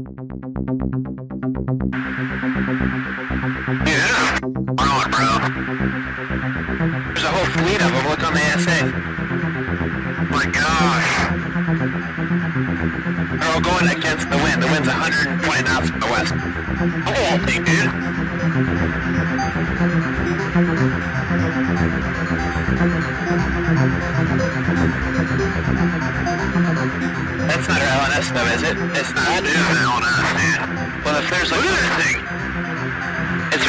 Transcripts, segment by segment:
Yeah, on, bro. There's a whole fleet of them. Look on the ASA. My gosh. They're all going against the wind. The wind's 120 knots from the west. Oh, thing, dude. That's not our LNS though, is it? It's not. That is an LNS, dude. Well, if there's look at this thing. It's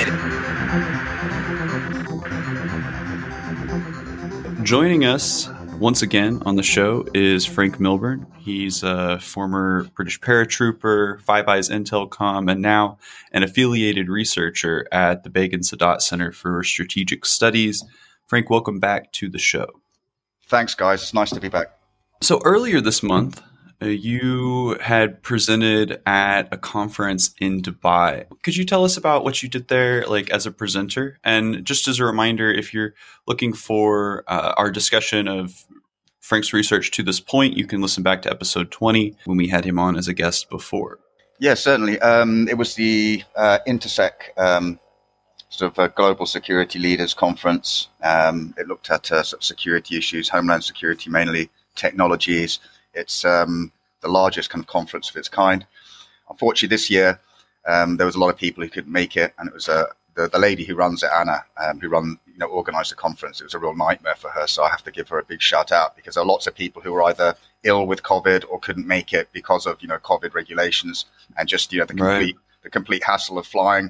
rotating. Joining us once again on the show is Frank Milburn. He's a former British paratrooper, Five Eyes Intelcom, and now an affiliated researcher at the Begin Sadat Center for Strategic Studies. Frank, welcome back to the show. Thanks, guys. It's nice to be back. So earlier this month, you had presented at a conference in Dubai. Could you tell us about what you did there, like as a presenter? And just as a reminder, if you're looking for our discussion of Frank's research to this point, you can listen back to episode 20 when we had him on as a guest before. Yeah, certainly. It was the Intersec sort of a global security leaders conference. It looked at sort of security issues, homeland security, mainly technologies. It's the largest kind of conference of its kind. Unfortunately, this year there was a lot of people who couldn't make it, and it was the lady who runs it, Anna, who organised the conference. It was a real nightmare for her, so I have to give her a big shout out because there are lots of people who were either ill with COVID or couldn't make it because of COVID regulations and just the complete hassle of flying.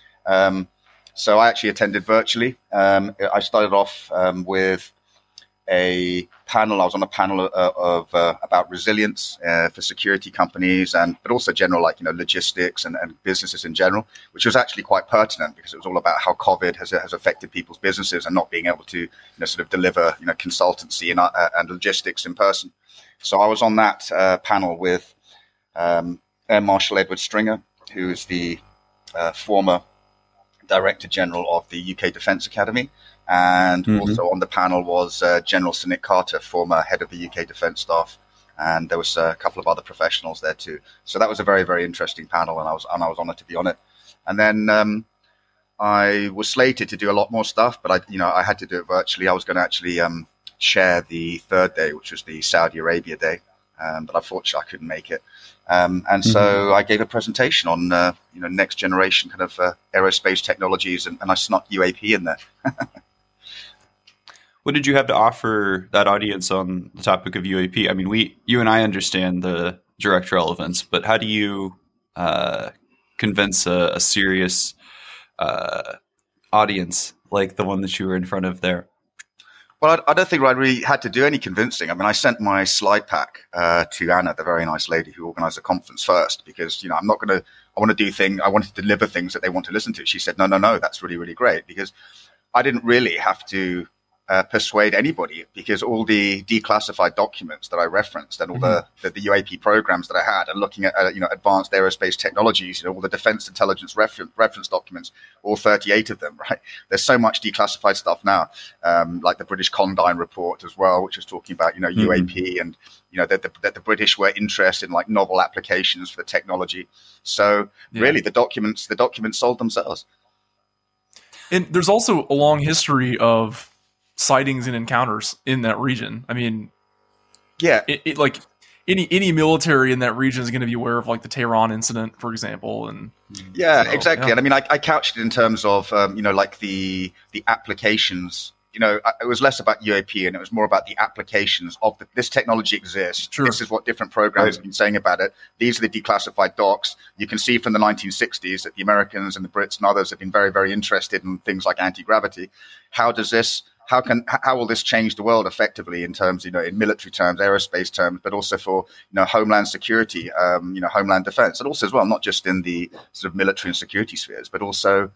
So I actually attended virtually. I started off with a panel. I was on a panel of about resilience for security companies, but also general logistics and businesses in general, which was actually quite pertinent because it was all about how COVID has affected people's businesses and not being able to sort of deliver consultancy and logistics in person. So I was on that panel with Air Marshal Edward Stringer, who is the former Director General of the UK Defence Academy. And also on the panel was General Sir Nick Carter, former head of the UK Defence Staff, and there was a couple of other professionals there too. So that was a very, very interesting panel, and I was honoured to be on it. And then I was slated to do a lot more stuff, but I had to do it virtually. I was going to actually chair the third day, which was the Saudi Arabia day, but unfortunately I couldn't make it. So I gave a presentation on next generation kind of aerospace technologies, and I snuck UAP in there. What did you have to offer that audience on the topic of UAP? I mean, you and I understand the direct relevance, but how do you convince a serious audience like the one that you were in front of there? Well, I don't think I really had to do any convincing. I mean, I sent my slide pack to Anna, the very nice lady who organised the conference first, because I wanted to deliver things that they want to listen to. She said, no, that's really, really great, because I didn't really have to persuade anybody, because all the declassified documents that I referenced and all the UAP programs that I had, and looking at advanced aerospace technologies, all the defense intelligence reference documents, all 38 of them, right? There's so much declassified stuff now, like the British Condign report as well, which was talking about UAP and that the British were interested in like novel applications for the technology. So really, the documents sold themselves. And there's also a long history of sightings and encounters in that region. I mean, it like any military in that region is going to be aware of like the Tehran incident, for example. And exactly. And I mean, I couched it in terms of like the applications. It was less about UAP and it was more about the applications of this technology exists. Sure. This is what different programs have been saying about it. These are the declassified docs. You can see from the 1960s that the Americans and the Brits and others have been very, very interested in things like anti-gravity. How will this change the world effectively in terms, in military terms, aerospace terms, but also for, homeland security, homeland defense, and also as well, not just in the sort of military and security spheres, but also,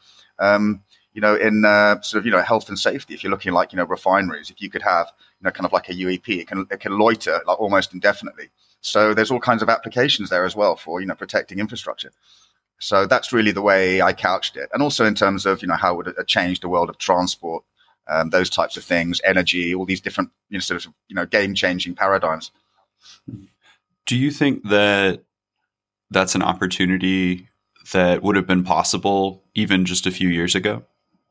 in sort of, health and safety. If you're looking like, refineries, if you could have, kind of like a UAP, it can loiter like almost indefinitely. So there's all kinds of applications there as well for, protecting infrastructure. So that's really the way I couched it. And also in terms of, how would it change the world of transport, those types of things, energy, all these different, sort of, game-changing paradigms. Do you think that that's an opportunity that would have been possible even just a few years ago?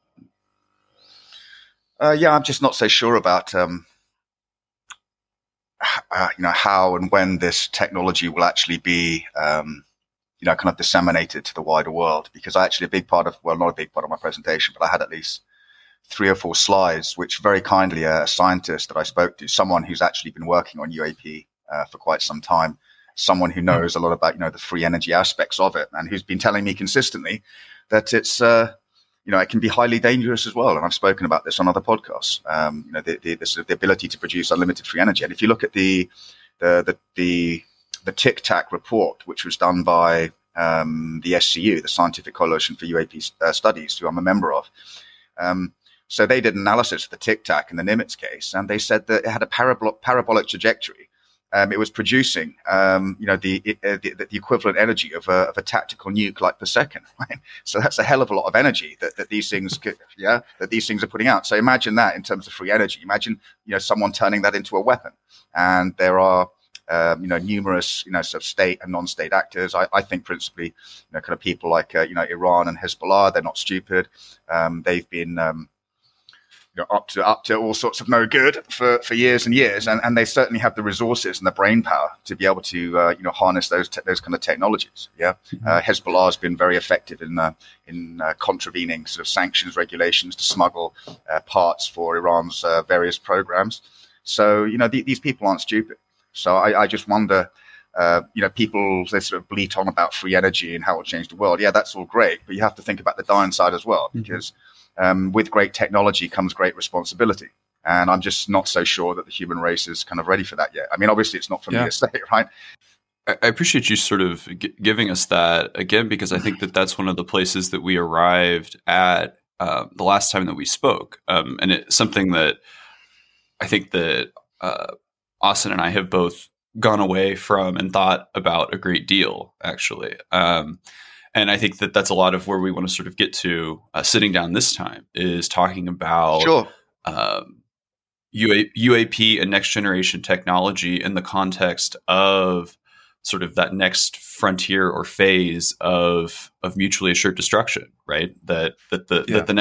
I'm just not so sure about how and when this technology will actually be kind of disseminated to the wider world. Because not a big part of my presentation, but I had at least 3 or 4 slides, which very kindly a scientist that I spoke to, someone who's actually been working on UAP for quite some time, someone who knows a lot about, the free energy aspects of it, and who's been telling me consistently that it's, it can be highly dangerous as well. And I've spoken about this on other podcasts, the ability to produce unlimited free energy. And if you look at the Tic Tac report, which was done by the SCU, the Scientific Coalition for UAP Studies, who I'm a member of, so they did analysis of the Tic Tac in the Nimitz case, and they said that it had a parabolic trajectory. It was producing, the equivalent energy of a tactical nuke like per second. Right? So that's a hell of a lot of energy that these things are putting out. So imagine that in terms of free energy. Imagine, someone turning that into a weapon. And there are, numerous, sort of state and non-state actors. I think principally, kind of people like, Iran and Hezbollah. They're not stupid. They've been, up to all sorts of no good for years and years, and they certainly have the resources and the brain power to be able to harness those kind of technologies. Hezbollah has been very effective in contravening sort of sanctions regulations to smuggle parts for Iran's various programs. So these people aren't stupid. So I just wonder. People, they sort of bleat on about free energy and how it will change the world. Yeah, that's all great, but you have to think about the dying side as well, because with great technology comes great responsibility. And I'm just not so sure that the human race is kind of ready for that yet. I mean, obviously it's not for me to say, right? I appreciate you sort of giving us that again, because I think that that's one of the places that we arrived at the last time that we spoke. And it's something that I think that Austin and I have both gone away from and thought about a great deal, actually. And I think that that's a lot of where we want to sort of get to sitting down this time, is talking about UAP and next generation technology in the context of sort of that next frontier or phase of mutually assured destruction, right? That the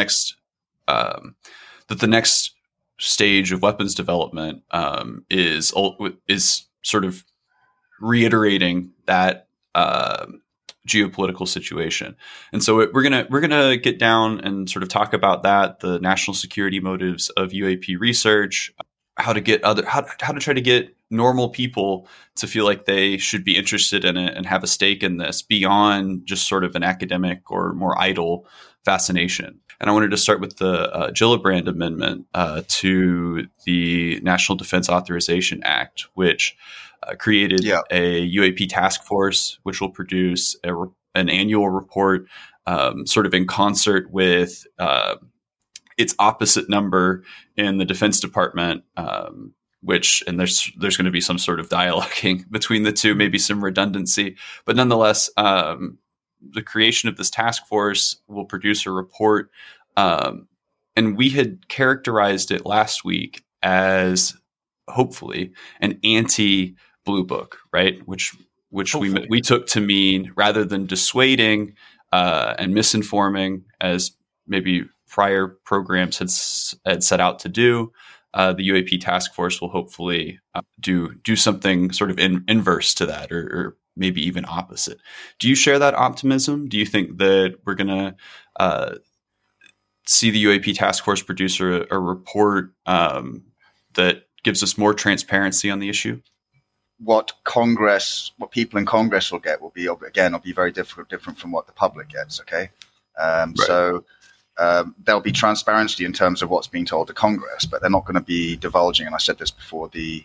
next stage of weapons development is sort of reiterating that geopolitical situation. And so we're gonna get down and sort of talk about that, the national security motives of UAP research, how to try to get normal people to feel like they should be interested in it and have a stake in this beyond just sort of an academic or more idle fascination. And I wanted to start with the Gillibrand Amendment to the National Defense Authorization Act, which created a UAP task force, which will produce an annual report sort of in concert with its opposite number in the Defense Department, and there's going to be some sort of dialoguing between the two, maybe some redundancy. But nonetheless, the creation of this task force will produce a report. And we had characterized it last week as hopefully an anti-Blue Book, right? Which we took to mean, rather than dissuading and misinforming, as maybe prior programs had set out to do, the UAP task force will hopefully do something sort of inverse to that, or maybe even opposite. Do you share that optimism? Do you think that we're going to see the UAP task force produce a report that gives us more transparency on the issue? What people in Congress will get will be very different from what the public gets. Okay. Right. So there'll be transparency in terms of what's being told to Congress, but they're not going to be divulging. And I said this before the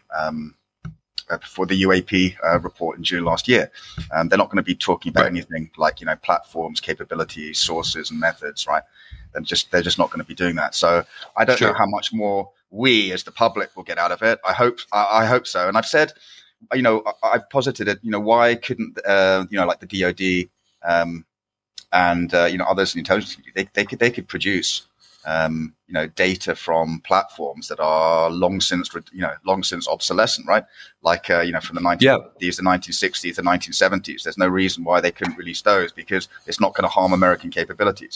UAP report in June last year. They're not going to be talking about anything like, platforms, capabilities, sources, and methods, right? They're just not going to be doing that. So I don't know how much more we as the public will get out of it. I hope so. And I've said, I've posited it, why couldn't, like the DOD, and others in the intelligence community, they could produce data from platforms that are long since obsolescent, right? Like, from the 1950s, the 1960s, the 1970s. There's no reason why they couldn't release those because it's not going to harm American capabilities.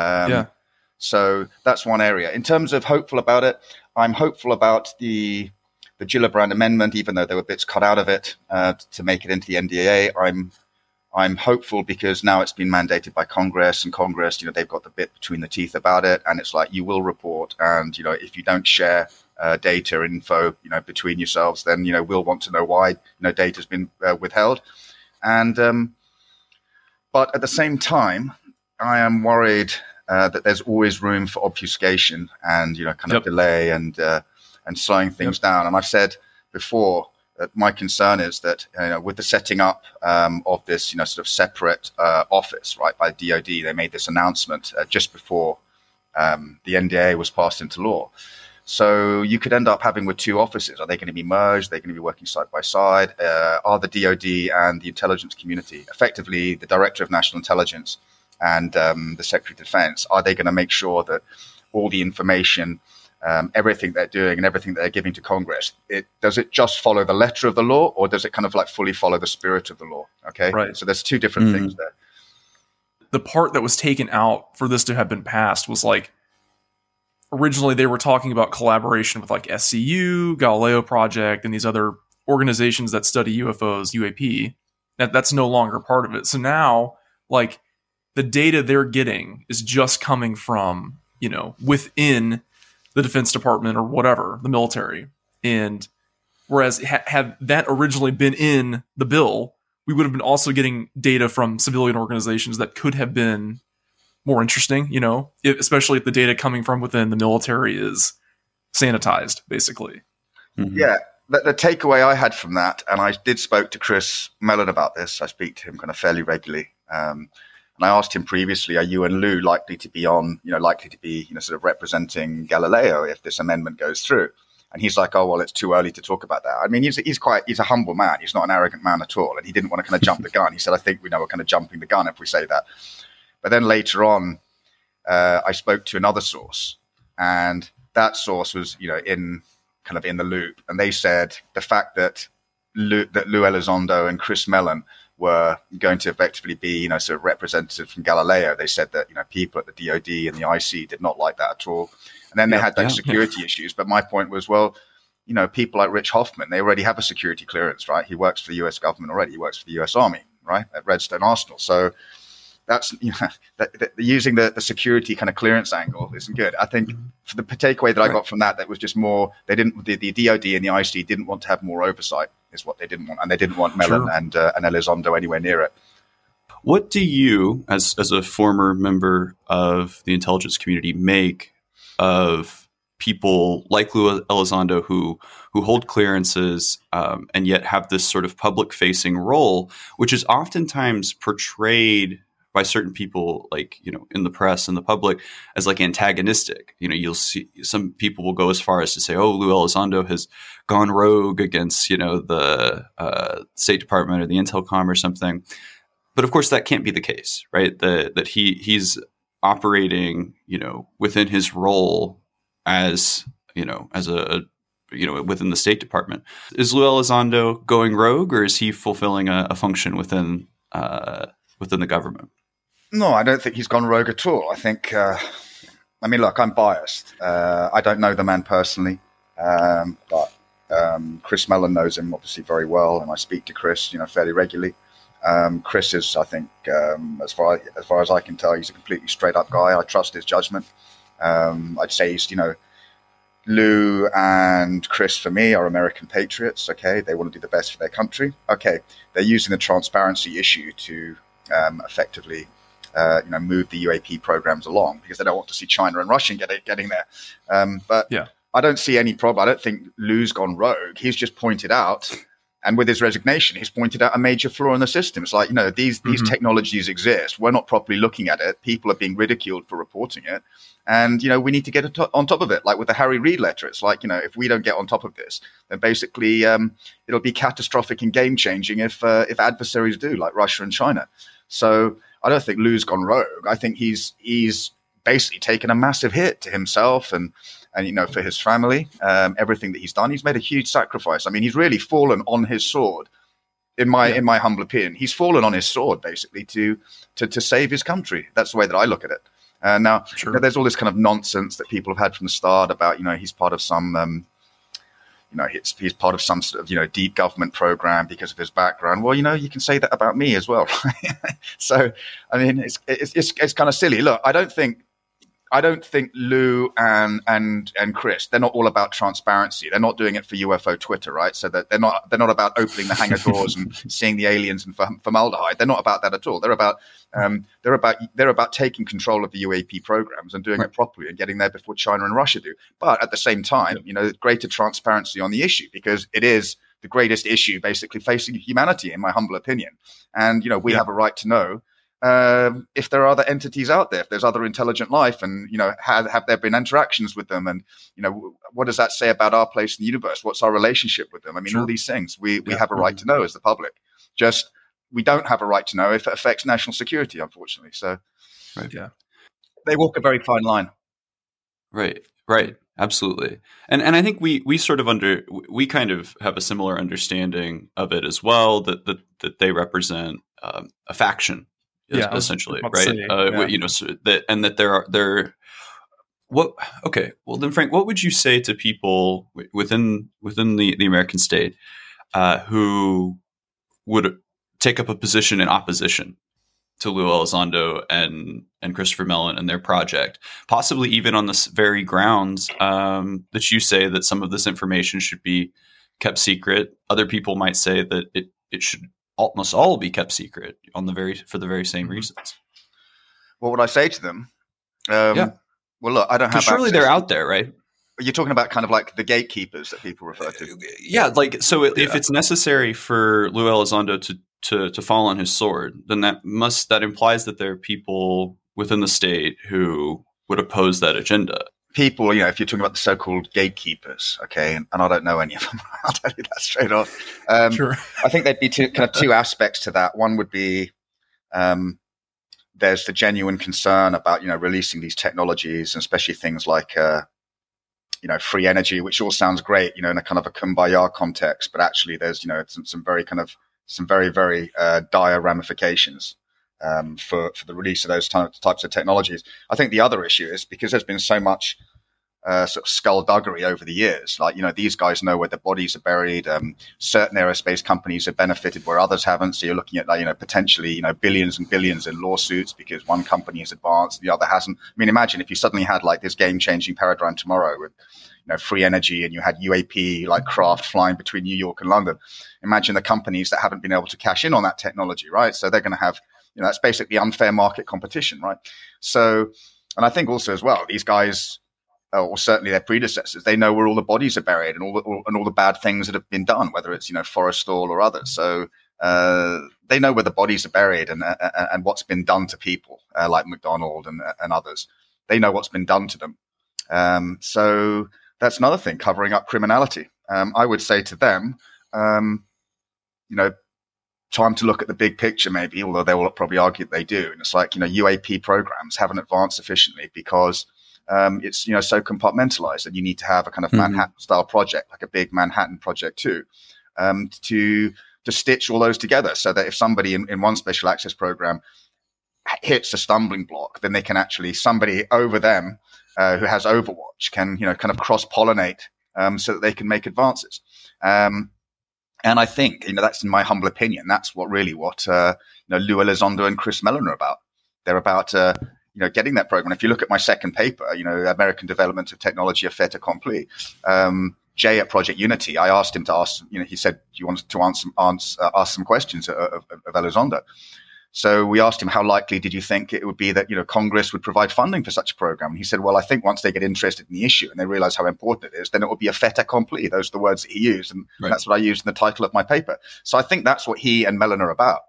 So that's one area. In terms of hopeful about it, I'm hopeful about the Gillibrand Amendment, even though there were bits cut out of it to make it into the NDAA. I'm hopeful because now it's been mandated by Congress, and Congress, they've got the bit between the teeth about it, and it's like you will report, and if you don't share data info, between yourselves, then we'll want to know why data's been withheld, and but at the same time, I am worried that there's always room for obfuscation and delay and slowing things down. And I've said before that my concern is that with the setting up of this sort of separate office, right, by DoD, they made this announcement just before the NDAA was passed into law. So you could end up having with two offices. Are they going to be merged? Are they going to be working side by side? Are the DoD and the intelligence community, effectively the Director of National Intelligence and the Secretary of Defense, are they going to make sure that all the information, everything they're doing and everything they're giving to Congress, does it just follow the letter of the law, or does it kind of like fully follow the spirit of the law? Okay, right. So there's two different things there. The part that was taken out for this to have been passed was like, originally they were talking about collaboration with like SCU, Galileo Project, and these other organizations that study UFOs, UAP. That's no longer part of it. So now, like, the data they're getting is just coming from, within the Defense Department or whatever, the military. And whereas had that originally been in the bill, we would have been also getting data from civilian organizations that could have been more interesting, especially if the data coming from within the military is sanitized, basically. Mm-hmm. Yeah. The takeaway I had from that, and I did spoke to Chris Mellon about this. I speak to him kind of fairly regularly. And I asked him previously, are you and Lou likely to be sort of representing Galileo if this amendment goes through? And he's like, oh, well, it's too early to talk about that. I mean, he's a humble man. He's not an arrogant man at all. And he didn't want to kind of jump the gun. He said, I think we're kind of jumping the gun if we say that. But then later on, I spoke to another source, and that source was, in the loop. And they said the fact that Lou Elizondo and Chris Mellon were going to effectively be, sort of representatives from Galileo. They said that, people at the DoD and the IC did not like that at all. And then they had those security issues. But my point was, well, people like Rich Hoffman, they already have a security clearance, right? He works for the US government already. He works for the US Army, right, at Redstone Arsenal. So that's, using the security kind of clearance angle isn't good. I think for the takeaway that I got from that was just more, the DoD and the IC didn't want to have more oversight, is what they didn't want. And they didn't want Mellon and Elizondo anywhere near it. What do you, as a former member of the intelligence community, make of people like Lou Elizondo who hold clearances and yet have this sort of public-facing role, which is oftentimes portrayed by certain people, like, in the press and the public, as like antagonistic? You'll see some people will go as far as to say, oh, Lou Elizondo has gone rogue against, the State Department or the Intelcom or something. But of course, that can't be the case, right? That he's operating, within his role as within the State Department. Is Lou Elizondo going rogue, or is he fulfilling a function within the government? No, I don't think he's gone rogue at all. I think, look, I'm biased. I don't know the man personally, but Chris Mellon knows him obviously very well, and I speak to Chris, fairly regularly. Chris is, I think, as far as I can tell, he's a completely straight up guy. I trust his judgment. I'd say he's, Lou and Chris, for me, are American patriots. Okay, they want to do the best for their country. Okay, they're using the transparency issue to effectively, move the UAP programs along because they don't want to see China and Russia getting there. But yeah, I don't see any problem. I don't think Lou's gone rogue. He's just pointed out, and with his resignation, he's pointed out a major flaw in the system. It's like, these technologies exist. We're not properly looking at it. People are being ridiculed for reporting it. And, we need to get on top of it. Like with the Harry Reid letter, it's like, if we don't get on top of this, then basically it'll be catastrophic and game-changing if adversaries do, like Russia and China. So I don't think Lou's gone rogue. I think he's basically taken a massive hit to himself and for his family, everything that he's done. He's made a huge sacrifice. I mean, he's really fallen on his sword. In my humble opinion, he's fallen on his sword basically to save his country. That's the way that I look at it. Now, there's all this kind of nonsense that people have had from the start about, he's part of some, he's part of some sort of, deep government program because of his background. Well, you can say that about me as well, right? So, I mean, it's kind of silly. Look, I don't think Lou and Chris, they're not all about transparency. They're not doing it for UFO Twitter, right? So that they're not about opening the hangar doors and seeing the aliens and formaldehyde. They're not about that at all. They're about taking control of the UAP programs and doing it properly and getting there before China and Russia do. But at the same time, greater transparency on the issue, because it is the greatest issue basically facing humanity, in my humble opinion. And we have a right to know. If there are other entities out there, if there's other intelligent life, and have there been interactions with them, and what does that say about our place in the universe? What's our relationship with them? I mean, all these things we have a right to know as the public. Just we don't have a right to know if it affects national security, unfortunately. So, they walk a very fine line. Right, absolutely, and I think we sort of we kind of have a similar understanding of it as well. That they represent a faction. Essentially, right? That they're what? Okay, well then, Frank, what would you say to people within the American state who would take up a position in opposition to Lou Elizondo and Christopher Mellon and their project, possibly even on the very grounds that you say that some of this information should be kept secret? Other people might say that it should almost all be kept secret for the very same reasons. What would I say to them? Well, look, I don't have. Surely they're out there, right? You're talking about kind of like the gatekeepers that people refer to. If it's necessary for Lou Elizondo to fall on his sword, then that implies that there are people within the state who would oppose that agenda. People, if you're talking about the so-called gatekeepers, okay, and I don't know any of them, I'll tell you that straight off. Sure. I think there'd be two aspects to that. One would be there's the genuine concern about, releasing these technologies, and especially things like, free energy, which all sounds great, in a kind of a kumbaya context, but actually there's, some very, very dire ramifications for the release of those types of technologies. I think the other issue is because there's been so much sort of skullduggery over the years. Like, these guys know where their bodies are buried. Certain aerospace companies have benefited where others haven't. So you're looking at, potentially, billions and billions in lawsuits because one company is advanced, the other hasn't. I mean, imagine if you suddenly had like this game-changing paradigm tomorrow with, free energy, and you had UAP like craft flying between New York and London. Imagine the companies that haven't been able to cash in on that technology, right? So they're going to have, that's basically unfair market competition, right? So, and I think also as well, these guys, or certainly their predecessors, they know where all the bodies are buried and all the bad things that have been done, whether it's, Forrestal or others. So they know where the bodies are buried and what's been done to people like McDonald and others. They know what's been done to them. So that's another thing, covering up criminality. I would say to them, time to look at the big picture, maybe, although they will probably argue that they do. And it's like, UAP programs haven't advanced sufficiently because it's, so compartmentalized, and you need to have a kind of Manhattan style project, like a big Manhattan project too, to stitch all those together so that if somebody in one special access program hits a stumbling block, then they can actually, somebody over them who has Overwatch can, kind of cross-pollinate so that they can make advances. And I think, that's in my humble opinion, that's what Lou Elizondo and Chris Mellon are about. They're about, getting that program. If you look at my second paper, American Development of Technology, a fait accompli, Jay at Project Unity, I asked him to ask, he said, do you want to ask some questions of Elizondo? So we asked him, how likely did you think it would be that, Congress would provide funding for such a program? And he said, well, I think once they get interested in the issue and they realize how important it is, then it will be a fait accompli. Those are the words that he used. And that's what I used in the title of my paper. So I think that's what he and Mellon are about.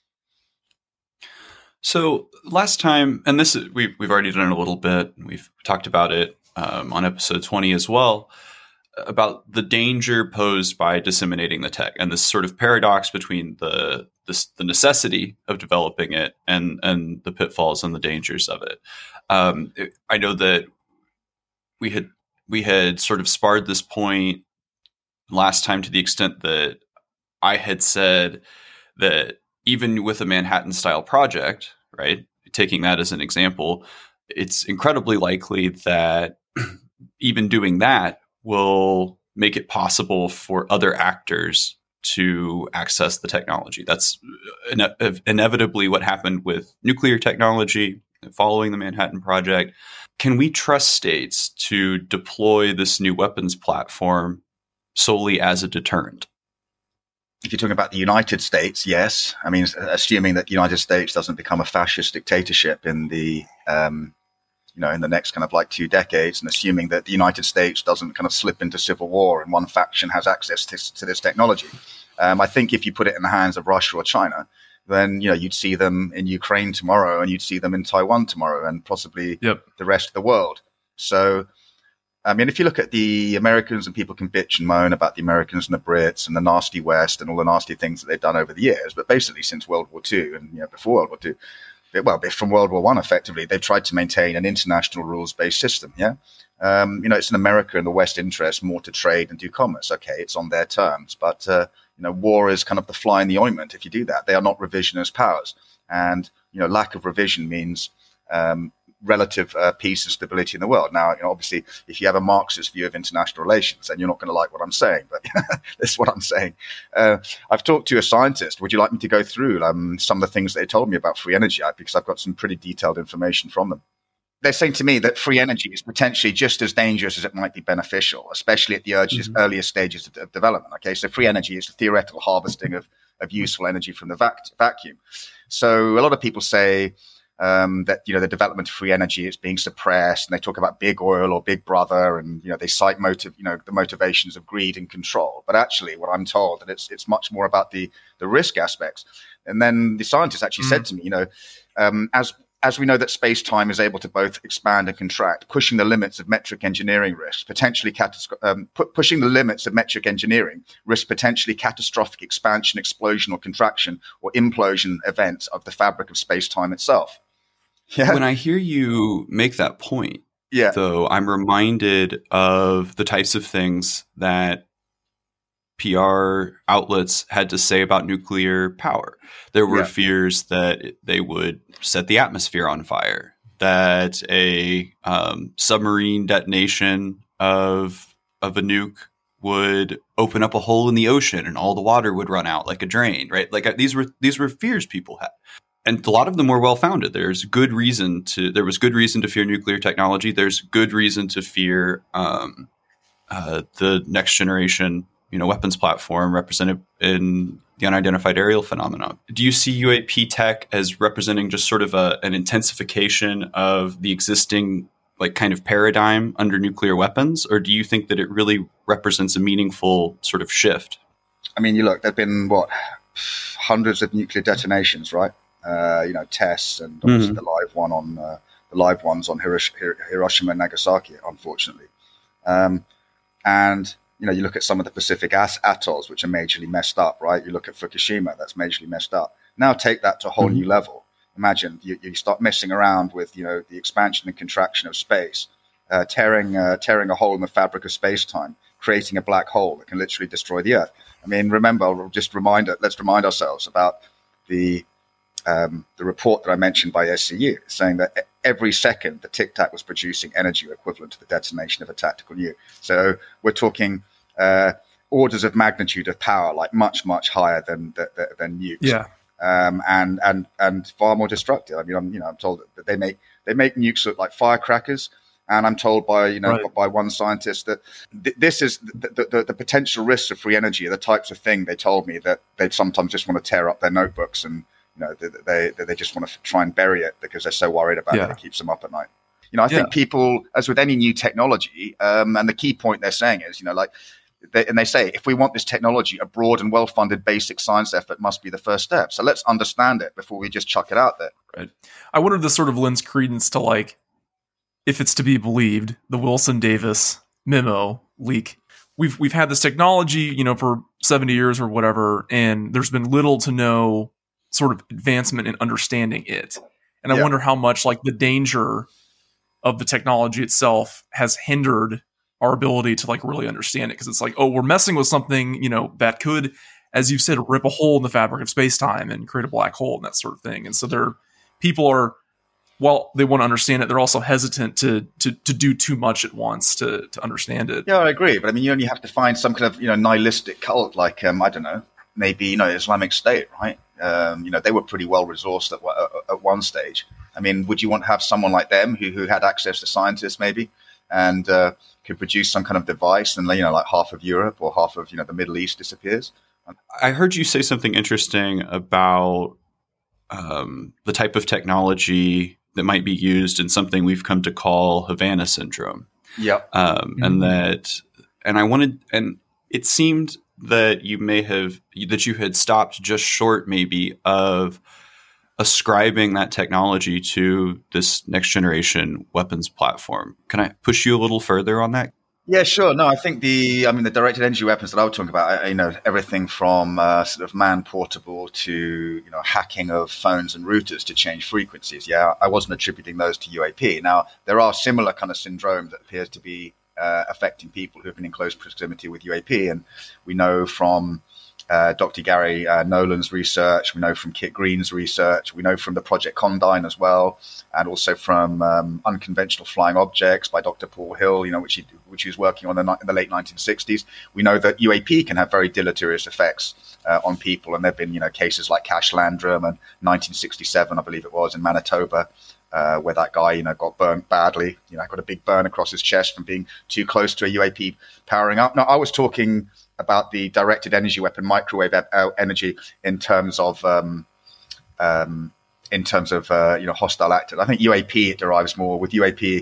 So last time, and this is, we've already done it a little bit. We've talked about it on episode 20 as well. about the danger posed by disseminating the tech, and this sort of paradox between the necessity of developing it and the pitfalls and the dangers of it. I know that we had sort of sparred this point last time to the extent that I had said that even with a Manhattan-style project, right, taking that as an example, it's incredibly likely that even doing that will make it possible for other actors to access the technology. That's inevitably what happened with nuclear technology following the Manhattan Project. Can we trust states to deploy this new weapons platform solely as a deterrent? If you're talking about the United States, yes. I mean, assuming that the United States doesn't become a fascist dictatorship in the in the next kind of like 2 decades, and assuming that the United States doesn't kind of slip into civil war and one faction has access to this technology. I think if you put it in the hands of Russia or China, then, you'd see them in Ukraine tomorrow and you'd see them in Taiwan tomorrow and possibly the rest of the world. So, I mean, if you look at the Americans, and people can bitch and moan about the Americans and the Brits and the nasty West and all the nasty things that they've done over the years, but basically since World War II and before World War II, well, from World War I, effectively, they've tried to maintain an international rules-based system. It's in America and the West interest more to trade and do commerce. Okay, it's on their terms, but war is kind of the fly in the ointment. If you do that, they are not revisionist powers, and lack of revision means relative peace and stability in the world. Now, obviously, if you have a Marxist view of international relations, then you're not going to like what I'm saying, but this is what I'm saying. I've talked to a scientist. Would you like me to go through some of the things they told me about free energy? Because I've got some pretty detailed information from them. They're saying to me that free energy is potentially just as dangerous as it might be beneficial, especially at the earliest stages of development. Okay, so free energy is the theoretical harvesting of useful energy from the vacuum. So a lot of people say that the development of free energy is being suppressed, and they talk about big oil or big brother, and they cite the motivations of greed and control. But actually, what I'm told that it's much more about the risk aspects. And then the scientist actually said to me, as we know that space-time is able to both expand and contract, pushing the limits of metric engineering risks, pushing the limits of metric engineering risk potentially catastrophic expansion, explosion, or contraction, or implosion events of the fabric of space-time itself. Yeah. When I hear you make that point, though, I'm reminded of the types of things that PR outlets had to say about nuclear power. There were fears that they would set the atmosphere on fire, that a submarine detonation of a nuke would open up a hole in the ocean and all the water would run out like a drain, right? Like these were fears people had. And a lot of them were well-founded. There was good reason to fear nuclear technology. There's good reason to fear the next generation weapons platform represented in the unidentified aerial phenomenon. Do you see UAP tech as representing just sort of an intensification of the existing kind of paradigm under nuclear weapons, or do you think that it really represents a meaningful sort of shift? I mean, there've been hundreds of nuclear detonations, right? Tests, and obviously the live ones on Hiroshima and Nagasaki, unfortunately. And you look at some of the Pacific atolls, which are majorly messed up, right? You look at Fukushima, that's majorly messed up. Now take that to a whole new level. Imagine you start messing around with, the expansion and contraction of space, tearing a hole in the fabric of space-time, creating a black hole that can literally destroy the Earth. I mean, remember, let's remind ourselves about the report that I mentioned by SCU, saying that every second the Tic Tac was producing energy equivalent to the detonation of a tactical nuke. So we're talking orders of magnitude of power, like much, much higher than nukes. Yeah. And far more destructive. I mean, I'm told that they make nukes look like firecrackers. And I'm told by by one scientist that this is the potential risks of free energy are the types of thing they told me that they sometimes just want to tear up their notebooks and they just want to try and bury it because they're so worried about it. It keeps them up at night. I think people, as with any new technology, and the key point they're saying is, they say, if we want this technology, a broad and well-funded basic science effort must be the first step. So let's understand it before we just chuck it out there. Right. I wonder if this sort of lends credence to if it's to be believed, the Wilson Davis memo leak we've had this technology, for 70 years or whatever, and there's been little to no sort of advancement in understanding it. And I wonder how much like the danger of the technology itself has hindered our ability to like really understand it. Cause it's like, oh, we're messing with something, that could, as you've said, rip a hole in the fabric of space-time and create a black hole and that sort of thing. And so people are, while they want to understand it, they're also hesitant to do too much at once to understand it. Yeah, I agree. But I mean, you only have to find some kind of, nihilistic cult like, I don't know, maybe, Islamic State, right? They were pretty well resourced at one stage. I mean, would you want to have someone like them who had access to scientists maybe and could produce some kind of device and, like half of Europe or half of, the Middle East disappears? I heard you say something interesting about the type of technology that might be used in something we've come to call Havana syndrome. Yeah. And it seemed that you had stopped just short maybe of ascribing that technology to this next generation weapons platform. Can I push you a little further on that? Yeah, sure. No, I think the directed energy weapons that I was talking about, everything from sort of man-portable to, hacking of phones and routers to change frequencies. Yeah, I wasn't attributing those to UAP. Now, there are similar kind of syndrome that appears to be affecting people who have been in close proximity with UAP. And we know from Dr. Gary Nolan's research, we know from Kit Green's research, we know from the Project Condign as well, and also from Unconventional Flying Objects by Dr. Paul Hill, which he was working on in the late 1960s. We know that UAP can have very deleterious effects on people, and there have been cases like Cash Landrum in 1967, I believe it was, in Manitoba, where that guy got burnt badly, got a big burn across his chest from being too close to a UAP powering up. Now, I was talking about the directed energy weapon, microwave energy, in terms of hostile actors. I think UAP derives more with UAP.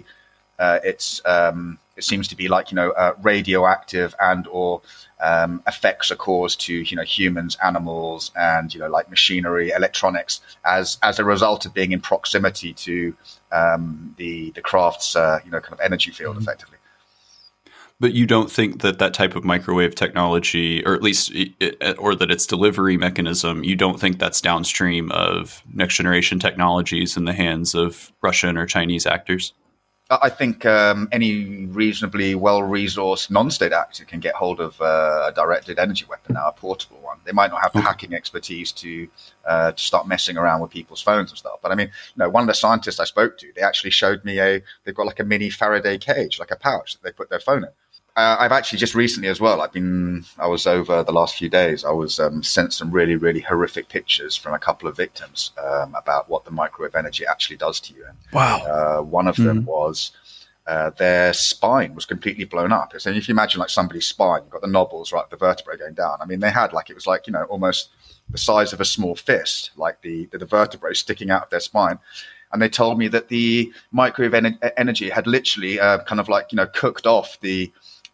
It seems to be like radioactive and or effects are caused to humans, animals, and like machinery, electronics as a result of being in proximity to the craft's kind of energy field, effectively. But you don't think that type of microwave technology, or at least, or that its delivery mechanism, you don't think that's downstream of next generation technologies in the hands of Russian or Chinese actors? I think any reasonably well-resourced non-state actor can get hold of a directed energy weapon now, a portable one. They might not have the hacking expertise to start messing around with people's phones and stuff. But I mean, one of the scientists I spoke to, they actually showed me they've got like a mini Faraday cage, like a pouch that they put their phone in. I've actually just recently as well, I was over the last few days, I was sent some really, really horrific pictures from a couple of victims about what the microwave energy actually does to you. Wow. One of them was their spine was completely blown up. So if you imagine like somebody's spine, you've got the knobbles, right, the vertebrae going down. I mean, they had it was like, almost the size of a small fist, like the vertebrae sticking out of their spine. And they told me that the microwave energy had literally kind of like, cooked off the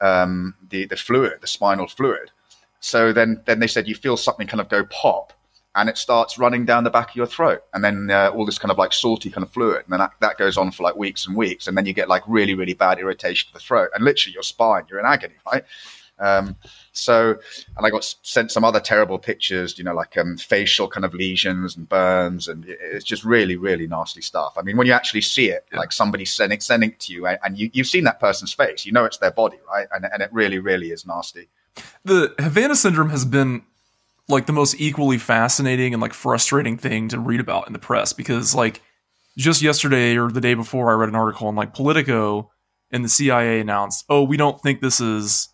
fluid, the spinal fluid. So then they said you feel something kind of go pop and it starts running down the back of your throat. And then all this kind of like salty kind of fluid. And then that goes on for like weeks and weeks. And then you get like really, really bad irritation to the throat and literally your spine, you're in agony, right? And I got sent some other terrible pictures, like facial kind of lesions and burns. And it's just really, really nasty stuff. I mean, when you actually see it, like somebody sending it to you and you've seen that person's face, it's their body, right? And it really, really is nasty. The Havana syndrome has been like the most equally fascinating and like frustrating thing to read about in the press, because like just yesterday or the day before I read an article on like Politico and the CIA announced, oh, we don't think this is,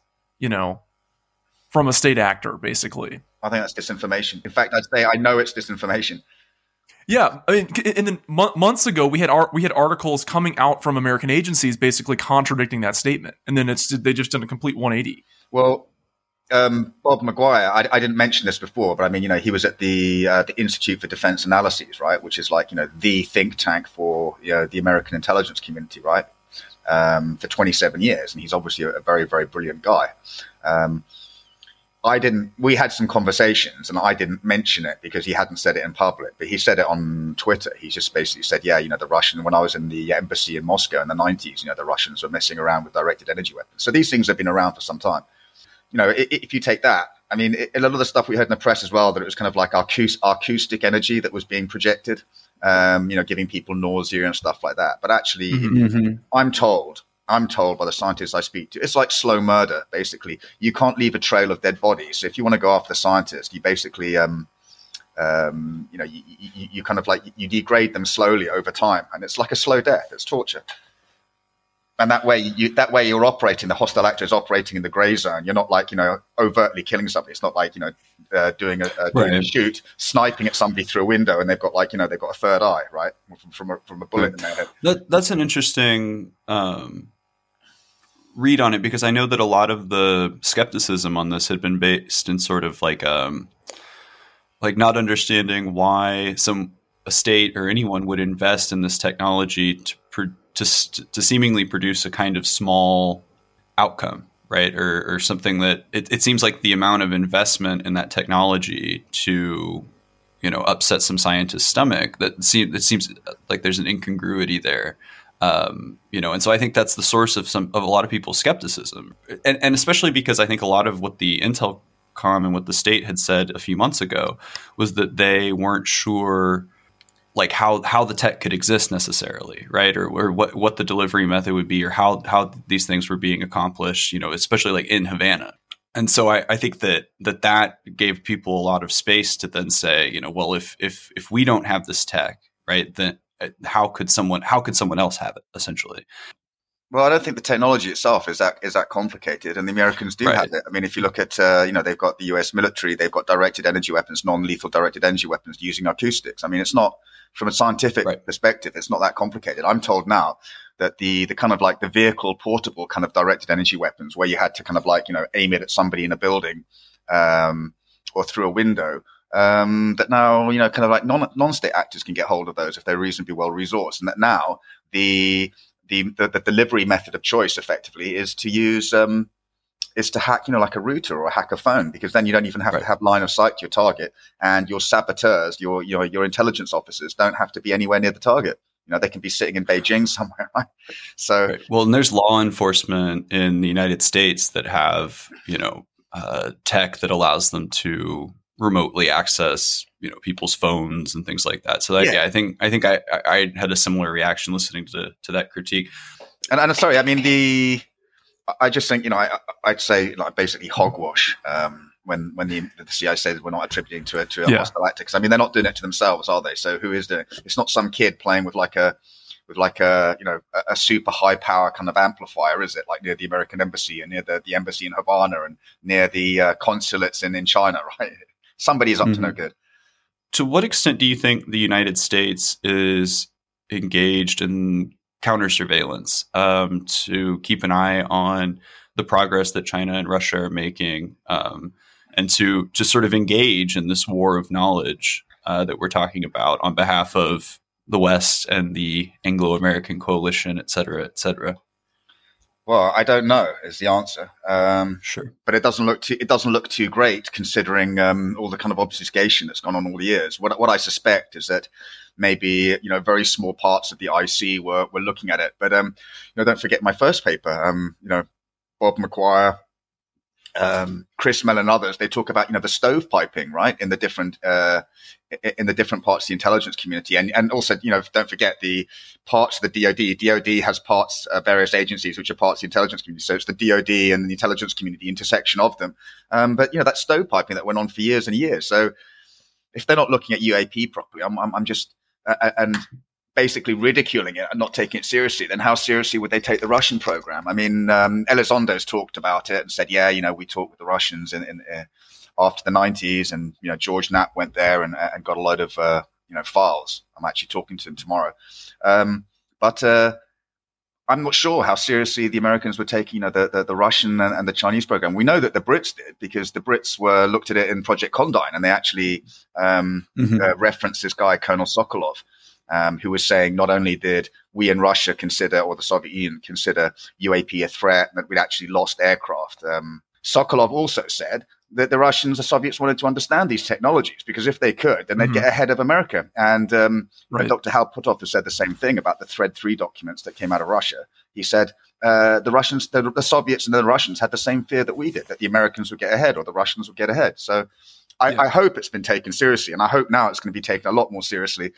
from a state actor, basically. I think that's disinformation. In fact, I'd say I know it's disinformation. Yeah, I mean, and then months ago we had articles coming out from American agencies basically contradicting that statement, and then they just did a complete 180. Well, Bob Maguire, I didn't mention this before, but I mean, he was at the Institute for Defense Analyses, right, which is like the think tank for the American intelligence community, right, for 27 years, and he's obviously a very, very brilliant guy. We had some conversations and I didn't mention it because he hadn't said it in public, but he said it on Twitter. He just basically said, when I was in the embassy in Moscow in the 90s, the Russians were messing around with directed energy weapons. So these things have been around for some time. if you take that, I mean, a lot of the stuff we heard in the press as well, that it was kind of like acoustic energy that was being projected, giving people nausea and stuff like that. But actually, I'm told by the scientists I speak to, it's like slow murder, basically. You can't leave a trail of dead bodies. So if you want to go after the scientist, you basically, you kind of like, you degrade them slowly over time. And it's like a slow death. It's torture. And that way you're operating, the hostile actor is operating in the gray zone. You're not like, overtly killing somebody. It's not like, doing a shoot, sniping at somebody through a window and they've got like, they've got a third eye, right? From a bullet in their head. That's an interesting read on it, because I know that a lot of the skepticism on this had been based in sort of like not understanding why a state or anyone would invest in this technology to seemingly produce a kind of small outcome, right? Or something that it seems like the amount of investment in that technology to, upset some scientist's stomach, it seems like there's an incongruity there. And so I think that's the source of a lot of people's skepticism. And especially because I think a lot of what the Intelcom and what the state had said a few months ago was that they weren't sure like how the tech could exist necessarily, right? Or what the delivery method would be, or how these things were being accomplished, especially like in Havana. And so I think that gave people a lot of space to then say, well, if we don't have this tech, right, then how could someone else have it, essentially? Well, I don't think the technology itself is that complicated, and the Americans do have it. I mean, if you look at, they've got the U.S. military, they've got directed energy weapons, non-lethal directed energy weapons using acoustics. I mean, it's not, from a scientific perspective, it's not that complicated. I'm told now that the kind of like the vehicle portable kind of directed energy weapons, where you had to kind of like, aim it at somebody in a building, or through a window, that now, kind of like non-state actors can get hold of those if they're reasonably well resourced. And that now the delivery method of choice effectively is to use, is to hack, like a router or hack a phone, because then you don't even have to have line of sight to your target, and your saboteurs, your intelligence officers don't have to be anywhere near the target. They can be sitting in Beijing somewhere, right? So, well, and there's law enforcement in the United States that have, tech that allows them to remotely access, people's phones and things like that. So I think I had a similar reaction listening to that critique. And I'm sorry, I mean, I just think, I'd say like basically hogwash, when the CIA says we're not attributing to a hostile actor, because I mean, they're not doing it to themselves, are they? So who is doing it? It's not some kid playing with a super high power kind of amplifier, is it? Like near the American embassy and near the embassy in Havana and near the consulates in China, right? Somebody's up to no good. To what extent do you think the United States is engaged in counter surveillance to keep an eye on the progress that China and Russia are making, and to sort of engage in this war of knowledge that we're talking about on behalf of the West and the Anglo-American coalition, et cetera, et cetera? Well, I don't know is the answer. Sure, but it doesn't look too great considering all the kind of obfuscation that's gone on all the years. What I suspect is that maybe very small parts of the IC were looking at it, but don't forget my first paper. Bob McGuire, Chris Mellon and others, they talk about the stovepiping, right, in the different parts of the intelligence community, and also don't forget the parts of the DoD. DoD has parts, various agencies which are parts of the intelligence community. So it's the DoD and the intelligence community, the intersection of them. But that stovepiping that went on for years and years. So if they're not looking at UAP properly, I'm just and basically ridiculing it and not taking it seriously, then how seriously would they take the Russian program? I mean, Elizondo's talked about it and said, we talked with the Russians in after the 90s, and George Knapp went there and got a load of files. I'm actually talking to him tomorrow, but I'm not sure how seriously the Americans were taking the Russian and the Chinese program. We know that the Brits did, because the Brits looked at it in Project Condign, and they actually referenced this guy Colonel Sokolov, who was saying not only did we in Russia consider, or the Soviet Union consider UAP a threat, that we'd actually lost aircraft. Sokolov also said that the Russians, the Soviets wanted to understand these technologies, because if they could, then they'd get ahead of America. And Dr. Hal Puthoff has said the same thing about the Thread 3 documents that came out of Russia. He said the Russians, the Soviets and the Russians had the same fear that we did, that the Americans would get ahead or the Russians would get ahead. So I hope it's been taken seriously, and I hope now it's going to be taken a lot more seriously,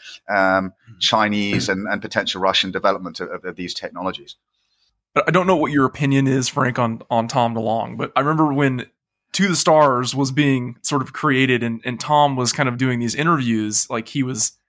Chinese and potential Russian development of these technologies. I don't know what your opinion is, Frank, on Tom DeLonge, but I remember when To the Stars was being sort of created and Tom was kind of doing these interviews, like he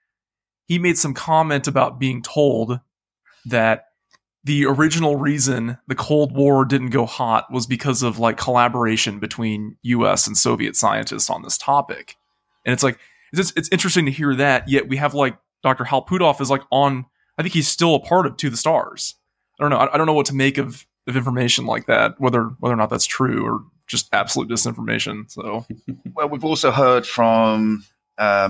made some comment about being told that the original reason the Cold War didn't go hot was because of like collaboration between US and Soviet scientists on this topic. And it's like, it's interesting to hear that, yet we have like Dr. Hal Puthoff is like on, I think he's still a part of To the Stars. I don't know. I don't know what to make of information like that, whether or not that's true or just absolute disinformation. So, well, we've also heard from there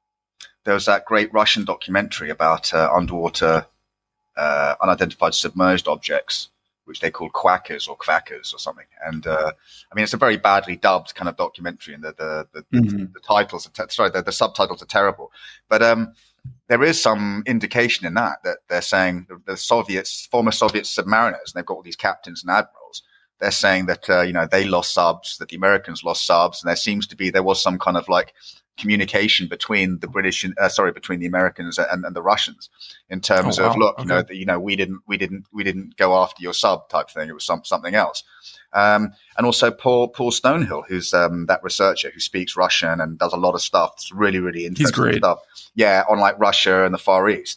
was that great Russian documentary about underwater unidentified submerged objects, which they call quackers or something. And I mean, it's a very badly dubbed kind of documentary, and the titles are the subtitles are terrible. But there is some indication in that they're saying the Soviets, former Soviet submariners, and they've got all these captains and admirals. They're saying that they lost subs, that the Americans lost subs, and there was some kind of like communication between the between the Americans and the Russians in terms of we didn't go after your sub type thing. It was something else. And also Paul Stonehill, who's that researcher who speaks Russian and does a lot of stuff. It's really, really interesting stuff. Yeah, on like Russia and the Far East.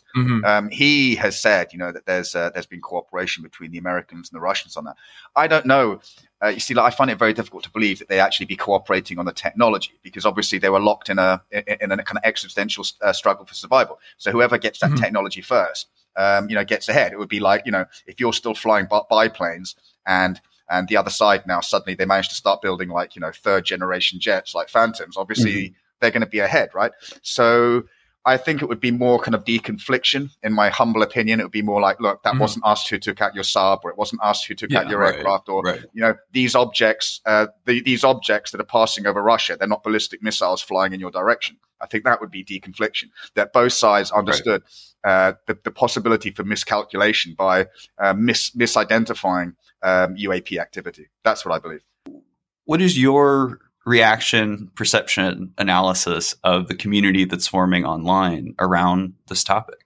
He has said, that there's been cooperation between the Americans and the Russians on that. I don't know. You see, I find it very difficult to believe that they actually be cooperating on the technology, because obviously they were locked in a kind of existential struggle for survival. So whoever gets that technology first, gets ahead. It would be like, if you're still flying biplanes and the other side now suddenly they manage to start building like, third generation jets like Phantoms, obviously they're going to be ahead, right? So I think it would be more kind of deconfliction, in my humble opinion. It would be more like, look, that wasn't us who took out your sub, or it wasn't us who took out your aircraft, or, these objects, these objects that are passing over Russia, they're not ballistic missiles flying in your direction. I think that would be deconfliction, that both sides understood the possibility for miscalculation by misidentifying UAP activity. That's what I believe. What is your reaction, perception, analysis of the community that's forming online around this topic?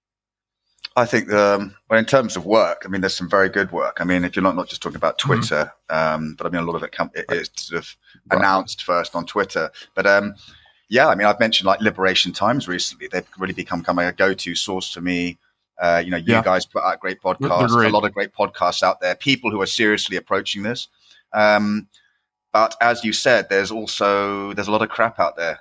I think, in terms of work, I mean, there's some very good work. I mean, if you're not just talking about Twitter, but I mean, a lot of it is sort of announced first on Twitter. But I mean, I've mentioned like Liberation Times recently. They've really become a go-to source for me. You guys put out great podcasts, a lot of great podcasts out there, people who are seriously approaching this. But as you said, there's a lot of crap out there.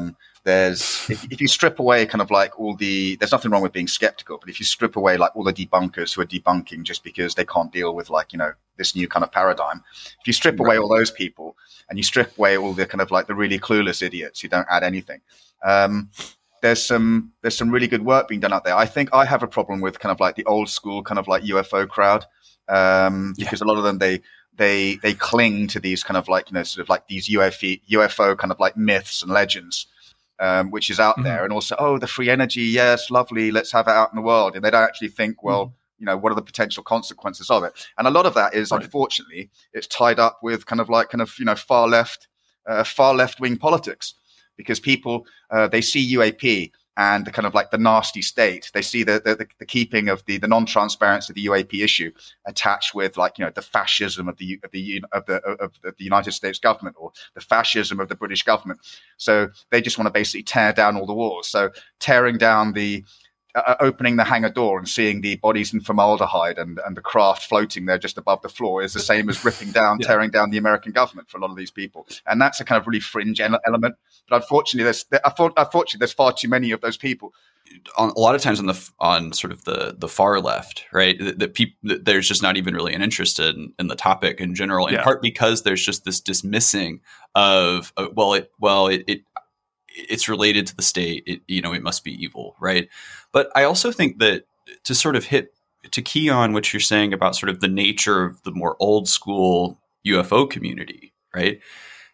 If you strip away kind of like there's nothing wrong with being skeptical, but if you strip away like all the debunkers who are debunking just because they can't deal with like, this new kind of paradigm, if you strip away all those people and you strip away all the kind of like the really clueless idiots who don't add anything, there's some really good work being done out there. I think I have a problem with kind of like the old school kind of like UFO crowd, because a lot of them, they cling to these kind of like, sort of like these UFO kind of like myths and legends, which is out there. And also, the free energy. Yes. Lovely. Let's have it out in the world. And they don't actually think, well, what are the potential consequences of it? And a lot of that is, unfortunately, it's tied up with kind of far left wing politics, because people, they see UAP and the kind of like the nasty state. They see the keeping of the non-transparency of the UAP issue attached with like, the fascism of the United States government, or the fascism of the British government. So they just want to basically tear down all the walls. So tearing down opening the hangar door and seeing the bodies in formaldehyde and the craft floating there just above the floor is the same as tearing down the American government for a lot of these people. And that's a kind of really fringe element. But unfortunately, there's far too many of those people. A lot of times on sort of the far left, right? There's just not even really an interest in the topic in general, in part because there's just this dismissing of it's related to the state. It must be evil, right? But I also think that to sort of key on what you're saying about sort of the nature of the more old school UFO community, right?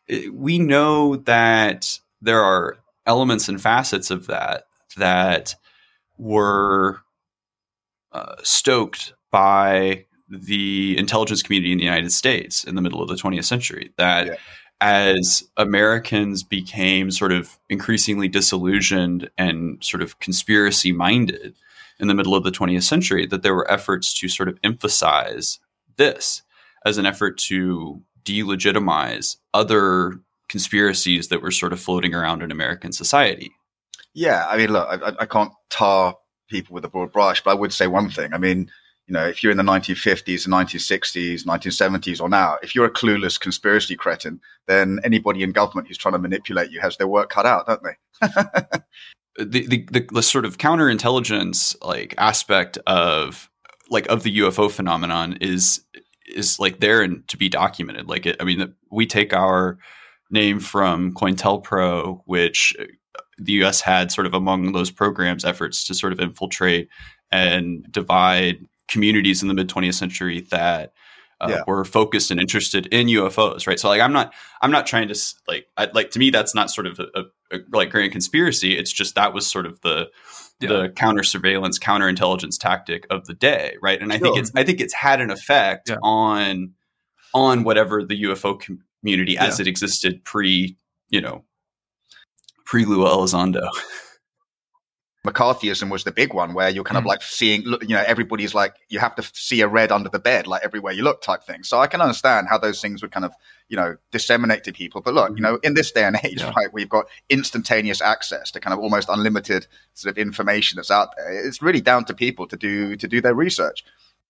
we know that there are elements and facets of that were stoked by the intelligence community in the United States in the middle of the 20th century. That as Americans became sort of increasingly disillusioned and sort of conspiracy minded in the middle of the 20th century, that there were efforts to sort of emphasize this as an effort to delegitimize other conspiracies that were sort of floating around in American society. Yeah, I mean, look, I can't tar people with a broad brush, but I would say one thing. I mean, you know, if you're in the 1950s, 1960s, 1970s, or now, if you're a clueless conspiracy cretin, then anybody in government who's trying to manipulate you has their work cut out, don't they? The sort of counterintelligence like aspect of the UFO phenomenon is like there and to be documented. Like, we take our name from COINTELPRO, which the U.S. had sort of among those programs efforts to sort of infiltrate and divide communities in the mid 20th century that were focused and interested in UFOs, right? So like, I'm not trying to to me, that's not sort of a grand conspiracy. It's just that was sort of the counter surveillance, counterintelligence tactic of the day, right? And I think it's had an effect on whatever the UFO community as it existed pre Lua Elizondo. McCarthyism was the big one, where you're kind of like seeing, you know, everybody's like, you have to see a red under the bed, like everywhere you look type thing. So I can understand how those things would kind of, you know, disseminate to people. But look, you know, in this day and age, right, we've got instantaneous access to kind of almost unlimited sort of information that's out there. It's really down to people to do their research.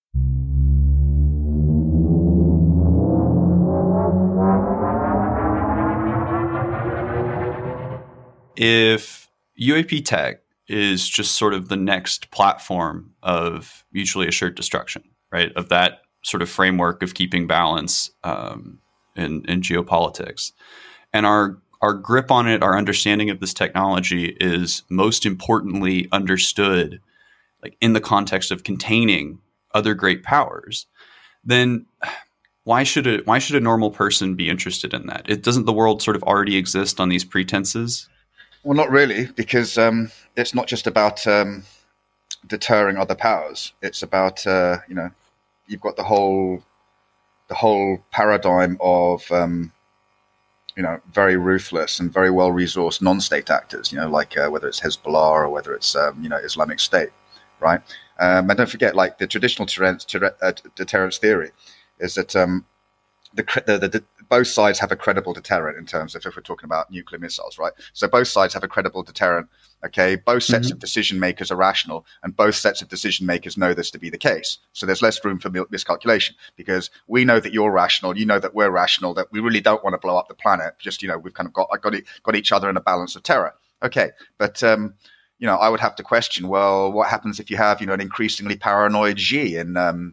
If UAP tech is just sort of the next platform of mutually assured destruction, right? Of that sort of framework of keeping balance in geopolitics. And our grip on it, our understanding of this technology is most importantly understood like in the context of containing other great powers. Then why should a normal person be interested in that? Doesn't the world sort of already exist on these pretenses? Well, not really, because it's not just about deterring other powers. It's about you've got the whole paradigm of very ruthless and very well resourced non-state actors. You know, like whether it's Hezbollah or whether it's Islamic State, right? And don't forget, like the traditional deterrence theory is that both sides have a credible deterrent in terms of if we're talking about nuclear missiles, right? So both sides have a credible deterrent. Okay, both sets of decision makers are rational, and both sets of decision makers know this to be the case. So there's less room for miscalculation because we know that you're rational, you know that we're rational, that we really don't want to blow up the planet. Just we've kind of got each other in a balance of terror. Okay, but I would have to question. Well, what happens if you have an increasingly paranoid Xi in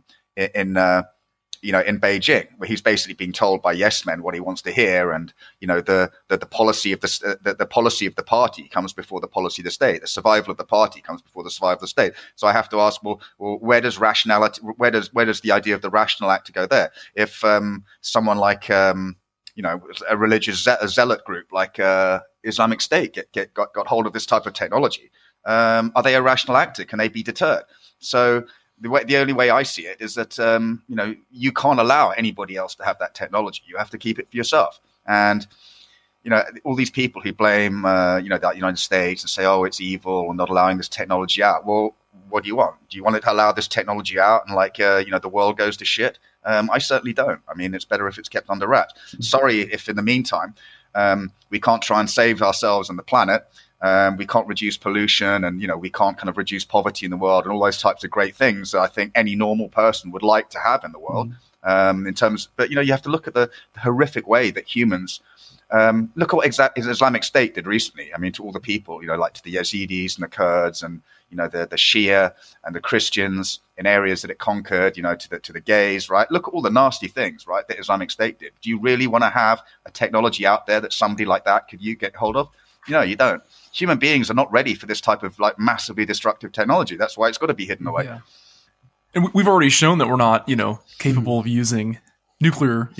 Beijing, where he's basically being told by yes men what he wants to hear, and the policy of the policy of the party comes before the policy of the state. The survival of the party comes before the survival of the state. So I have to ask, well, where does rationality? Where does the idea of the rational actor go there? If someone like a religious zealot group like Islamic State got hold of this type of technology, are they a rational actor? Can they be deterred? So the only way I see it is that, you can't allow anybody else to have that technology. You have to keep it for yourself. And, all these people who blame, the United States and say, oh, it's evil and not allowing this technology out. Well, what do you want? Do you want to allow this technology out and the world goes to shit? I certainly don't. I mean, it's better if it's kept under wraps. Sorry if in the meantime, we can't try and save ourselves and the planet. We can't reduce pollution, and we can't kind of reduce poverty in the world, and all those types of great things that I think any normal person would like to have in the world. But you have to look at the horrific way that humans look at what Islamic State did recently. I mean, to all the people, like to the Yazidis and the Kurds, and the Shia and the Christians in areas that it conquered. To the gays, right? Look at all the nasty things, right, that Islamic State did. Do you really want to have a technology out there that somebody like that could get hold of? No, you don't. Human beings are not ready for this type of massively destructive technology. That's why it's got to be hidden away. Yeah. And we've already shown that we're not, capable of using nuclear,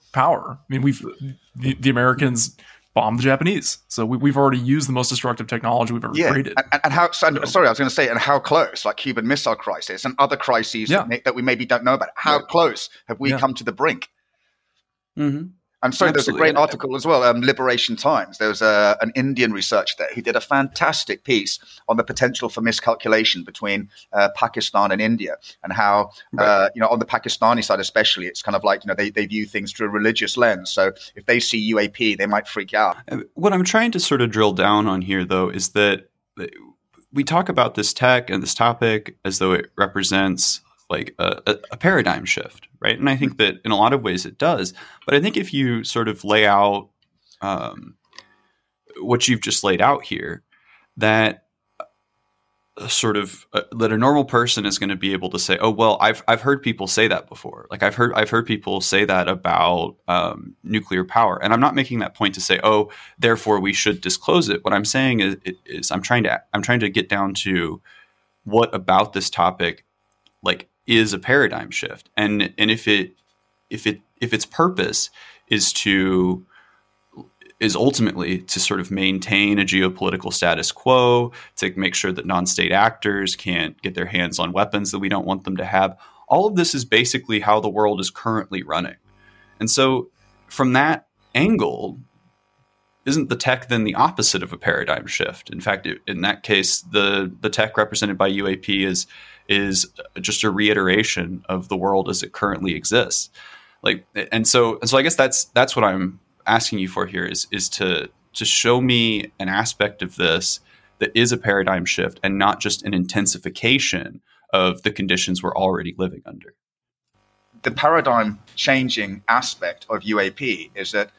power. I mean, the Americans bombed the Japanese, so we've already used the most destructive technology we've ever created. And how? Sorry, I was going to say, and how close? Like Cuban Missile Crisis and other crises that we maybe don't know about. How close have we come to the brink? Mm-hmm. I'm sorry, there's a great article as well, Liberation Times. There was an Indian researcher there who did a fantastic piece on the potential for miscalculation between Pakistan and India, and how, on the Pakistani side especially, it's kind of like, they view things through a religious lens. So if they see UAP, they might freak out. What I'm trying to sort of drill down on here, though, is that we talk about this tech and this topic as though it represents like a paradigm shift, right? And I think that in a lot of ways it does. But I think if you sort of lay out what you've just laid out here, that that a normal person is going to be able to say, oh, well, I've heard people say that before. Like I've heard people say that about nuclear power. And I'm not making that point to say, oh, therefore we should disclose it. What I'm saying is I'm trying to get down to what about this topic like is a paradigm shift, and if its purpose is ultimately to sort of maintain a geopolitical status quo, to make sure that non-state actors can't get their hands on weapons that we don't want them to have. All of this is basically how the world is currently running. And so from that angle, isn't the tech then the opposite of a paradigm shift? In fact, in that case, the tech represented by UAP is just a reiteration of the world as it currently exists. And so I guess that's what I'm asking you for here is to show me an aspect of this that is a paradigm shift and not just an intensification of the conditions we're already living under. The paradigm changing aspect of UAP is that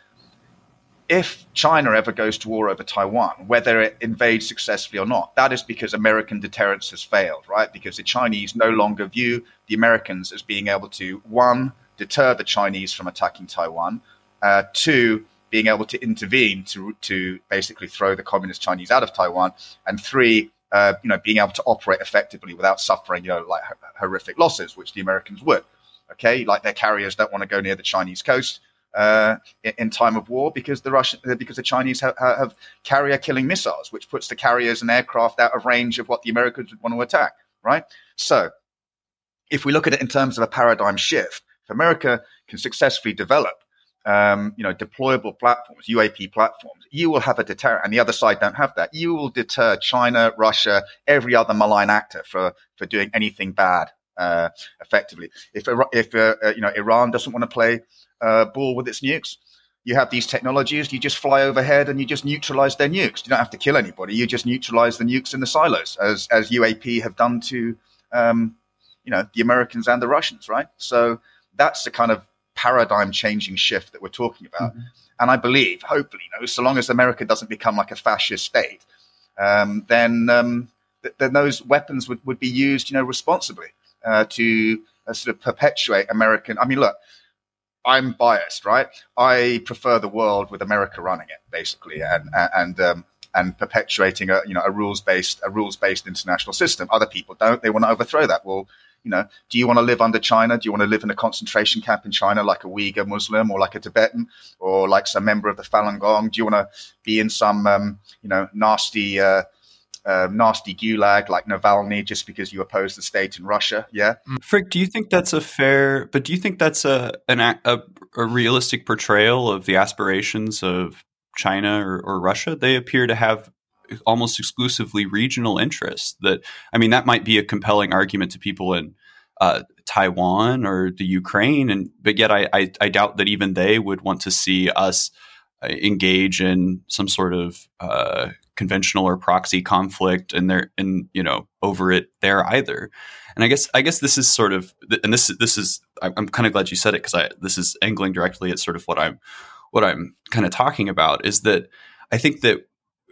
if China ever goes to war over Taiwan, whether it invades successfully or not, that is because American deterrence has failed, right? Because the Chinese no longer view the Americans as being able to, one, deter the Chinese from attacking Taiwan, two, being able to intervene to basically throw the communist Chinese out of Taiwan, and three, being able to operate effectively without suffering, like horrific losses, which the Americans would. Okay, like their carriers don't want to go near the Chinese coast in time of war because the Chinese have carrier killing missiles, which puts the carriers and aircraft out of range of what the Americans would want to attack, right? So if we look at it in terms of a paradigm shift, if America can successfully develop deployable platforms, UAP platforms, you will have a deterrent, and the other side don't have that. You will deter China, Russia, every other malign actor for doing anything bad effectively. If Iran doesn't want to play ball with its nukes, you have these technologies, you just fly overhead and you just neutralize their nukes. You don't have to kill anybody. You just neutralize the nukes in the silos, as UAP have done to the Americans and the Russians, right? So that's the kind of paradigm changing shift that we're talking about. Mm-hmm. And I believe, hopefully, so long as America doesn't become like a fascist state, then those weapons would be used, responsibly to sort of perpetuate American. I mean, look, I'm biased, right? I prefer the world with America running it, basically, and perpetuating a rules-based international system. Other people don't. They want to overthrow that. Well, do you want to live under China? Do you want to live in a concentration camp in China like a Uyghur Muslim or like a Tibetan or like some member of the Falun Gong? Do you want to be in some nasty gulag like Navalny just because you oppose the state in Russia? Yeah. Frick, do you think that's do you think that's a realistic portrayal of the aspirations of China or Russia? They appear to have almost exclusively regional interests. That might be a compelling argument to people in Taiwan or the Ukraine, but yet I doubt that even they would want to see us engage in some sort of conventional or proxy conflict over it there either. And I guess this is sort of, and this is I'm kind of glad you said it, because this is angling directly at sort of what I'm kind of talking about, is that I think that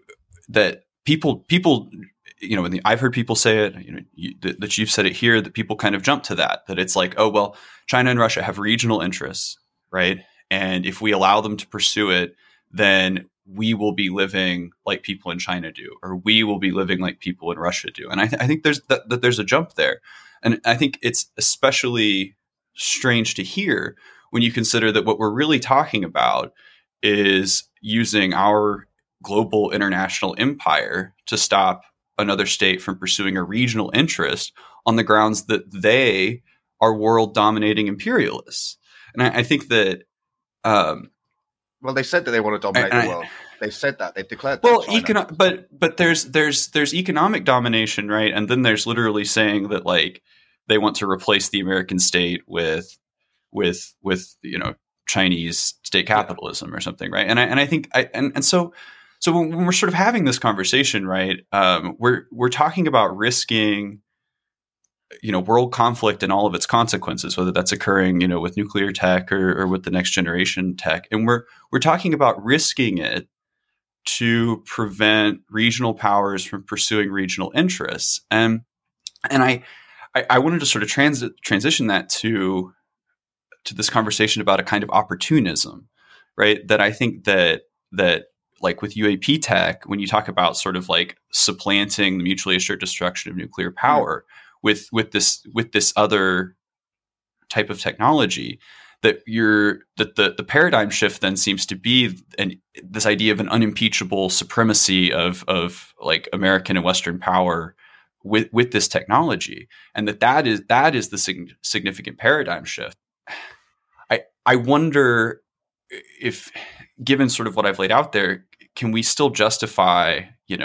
people, I've heard people say it, that you've said it here, that people kind of jump to that it's like, oh, well, China and Russia have regional interests, right? And if we allow them to pursue it, then we will be living like people in China do, or we will be living like people in Russia do. And I think there's a jump there. And I think it's especially strange to hear when you consider that what we're really talking about is using our global international empire to stop another state from pursuing a regional interest on the grounds that they are world dominating imperialists. And I think that, well, they said that they want to dominate the world. They said that. They've declared that. Well, but there's economic domination, right? And then there's literally saying that like they want to replace the American state with Chinese state capitalism or something, right? And I think so when we're sort of having this conversation, right, we're talking about risking, world conflict and all of its consequences, whether that's occurring, with nuclear tech or with the next generation tech, and we're talking about risking it to prevent regional powers from pursuing regional interests, and I wanted to sort of transition that to this conversation about a kind of opportunism, right? That I think that like with UAP tech, when you talk about sort of like supplanting the mutually assured destruction of nuclear power with this other type of technology, that the paradigm shift then seems to be this idea of an unimpeachable supremacy of like American and Western power with this technology, and that is the significant paradigm shift. I wonder if, given sort of what I've laid out there, can we still justify,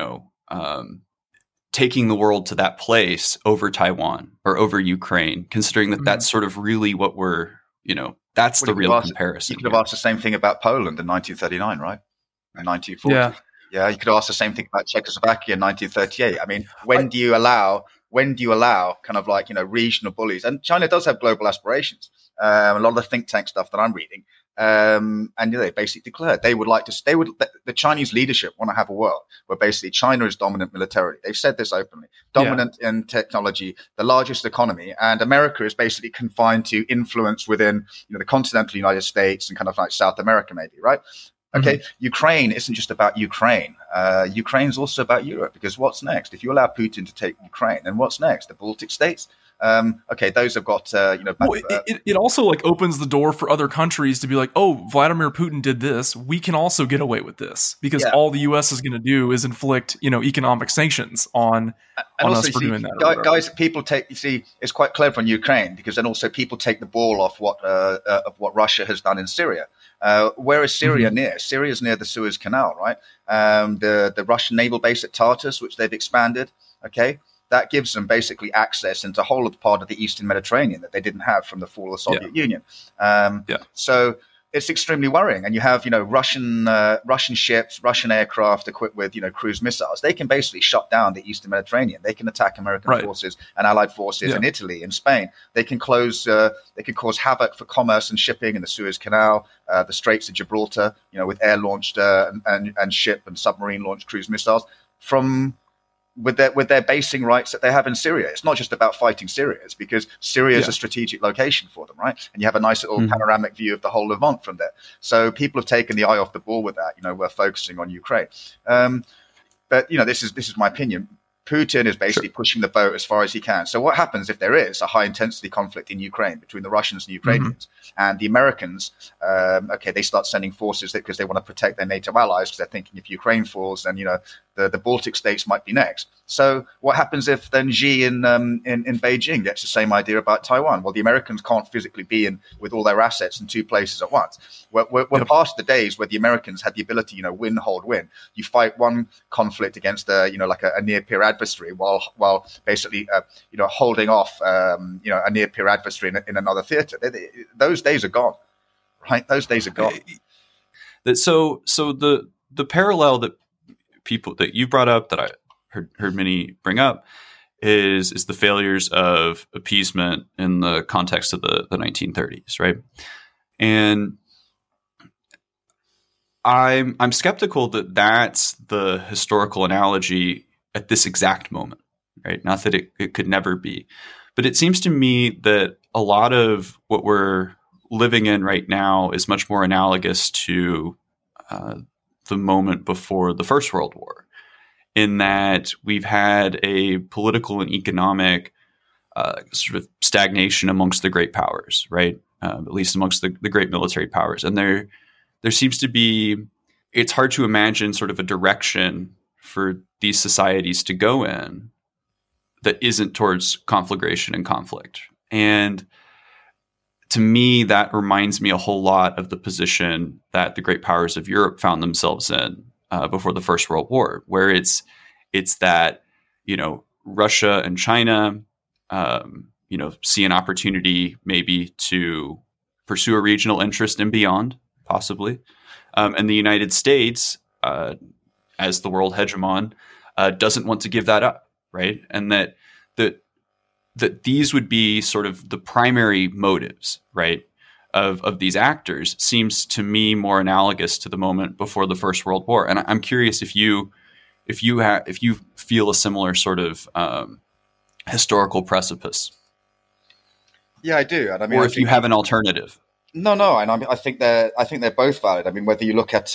taking the world to that place over Taiwan or over Ukraine, considering that that's sort of really what we're, that's the real comparison. You could have asked the same thing about Poland in 1939, right? In 1940. Yeah, you could have asked the same thing about Czechoslovakia in 1938. I mean, when do you allow kind of like, regional bullies? And China does have global aspirations. A lot of the think tank stuff that I'm reading. And they basically declared the Chinese leadership want to have a world where basically China is dominant militarily. They've said this openly, dominant in technology, the largest economy, and America is basically confined to influence within, the continental United States and kind of like South America, maybe, right? Okay, Ukraine isn't just about Ukraine. Ukraine's also about Europe, because what's next? If you allow Putin to take Ukraine, then what's next? The Baltic states? Okay, those have got, it also like opens the door for other countries to be like, oh, Vladimir Putin did this. We can also get away with this, because all the U.S. is going to do is inflict, economic sanctions on us for doing that. Guys, people it's quite clever on Ukraine, because then also people take the ball off of what Russia has done in Syria. Where is Syria near? Syria is near the Suez Canal, right? The Russian naval base at Tartus, which they've expanded, okay? That gives them basically access into a whole other part of the Eastern Mediterranean that they didn't have from the fall of the Soviet Union. So it's extremely worrying. And you have, Russian ships, Russian aircraft equipped with, cruise missiles. They can basically shut down the Eastern Mediterranean. They can attack American forces and Allied forces in Italy and Spain. They can cause havoc for commerce and shipping in the Suez Canal, the Straits of Gibraltar, with air-launched and ship and submarine-launched cruise missiles with their basing rights that they have in Syria. It's not just about fighting Syria. It's because Syria is a strategic location for them, right? And you have a nice little panoramic view of the whole Levant from there. So people have taken the eye off the ball with that. We're focusing on Ukraine. But, this is my opinion. Putin is basically pushing the boat as far as he can. So what happens if there is a high-intensity conflict in Ukraine between the Russians and Ukrainians, and the Americans, they start sending forces because they want to protect their NATO allies, because they're thinking if Ukraine falls, then, the Baltic states might be next. So what happens if then Xi in Beijing gets the same idea about Taiwan? Well, the Americans can't physically be in with all their assets in two places at once. We're past the days where the Americans had the ability, win, hold, win. You fight one conflict against a near-peer adversary while basically, holding off, a near-peer adversary in another theater. Those days are gone, right? Those days are gone. So the parallel that people that you brought up, that I heard many bring up, is the failures of appeasement in the context of the 1930s, right? And I'm skeptical that that's the historical analogy at this exact moment, right? Not that it could never be, but it seems to me that a lot of what we're living in right now is much more analogous to the moment before the First World War, in that we've had a political and economic sort of stagnation amongst the great powers, right? at least amongst the great military powers. And there seems to be, it's hard to imagine sort of a direction for these societies to go in that isn't towards conflagration and conflict. And to me, that reminds me a whole lot of the position that the great powers of Europe found themselves in before the First World War, where it's that, Russia and China, see an opportunity maybe to pursue a regional interest and beyond, possibly. And the United States, as the world hegemon, doesn't want to give that up, right? And that these would be sort of the primary motives, right, of these actors seems to me more analogous to the moment before the First World War. And I'm curious if you feel a similar sort of historical precipice. Yeah, I do. And I mean, or if you have an alternative. No, and I think they're both valid. I mean, whether you look at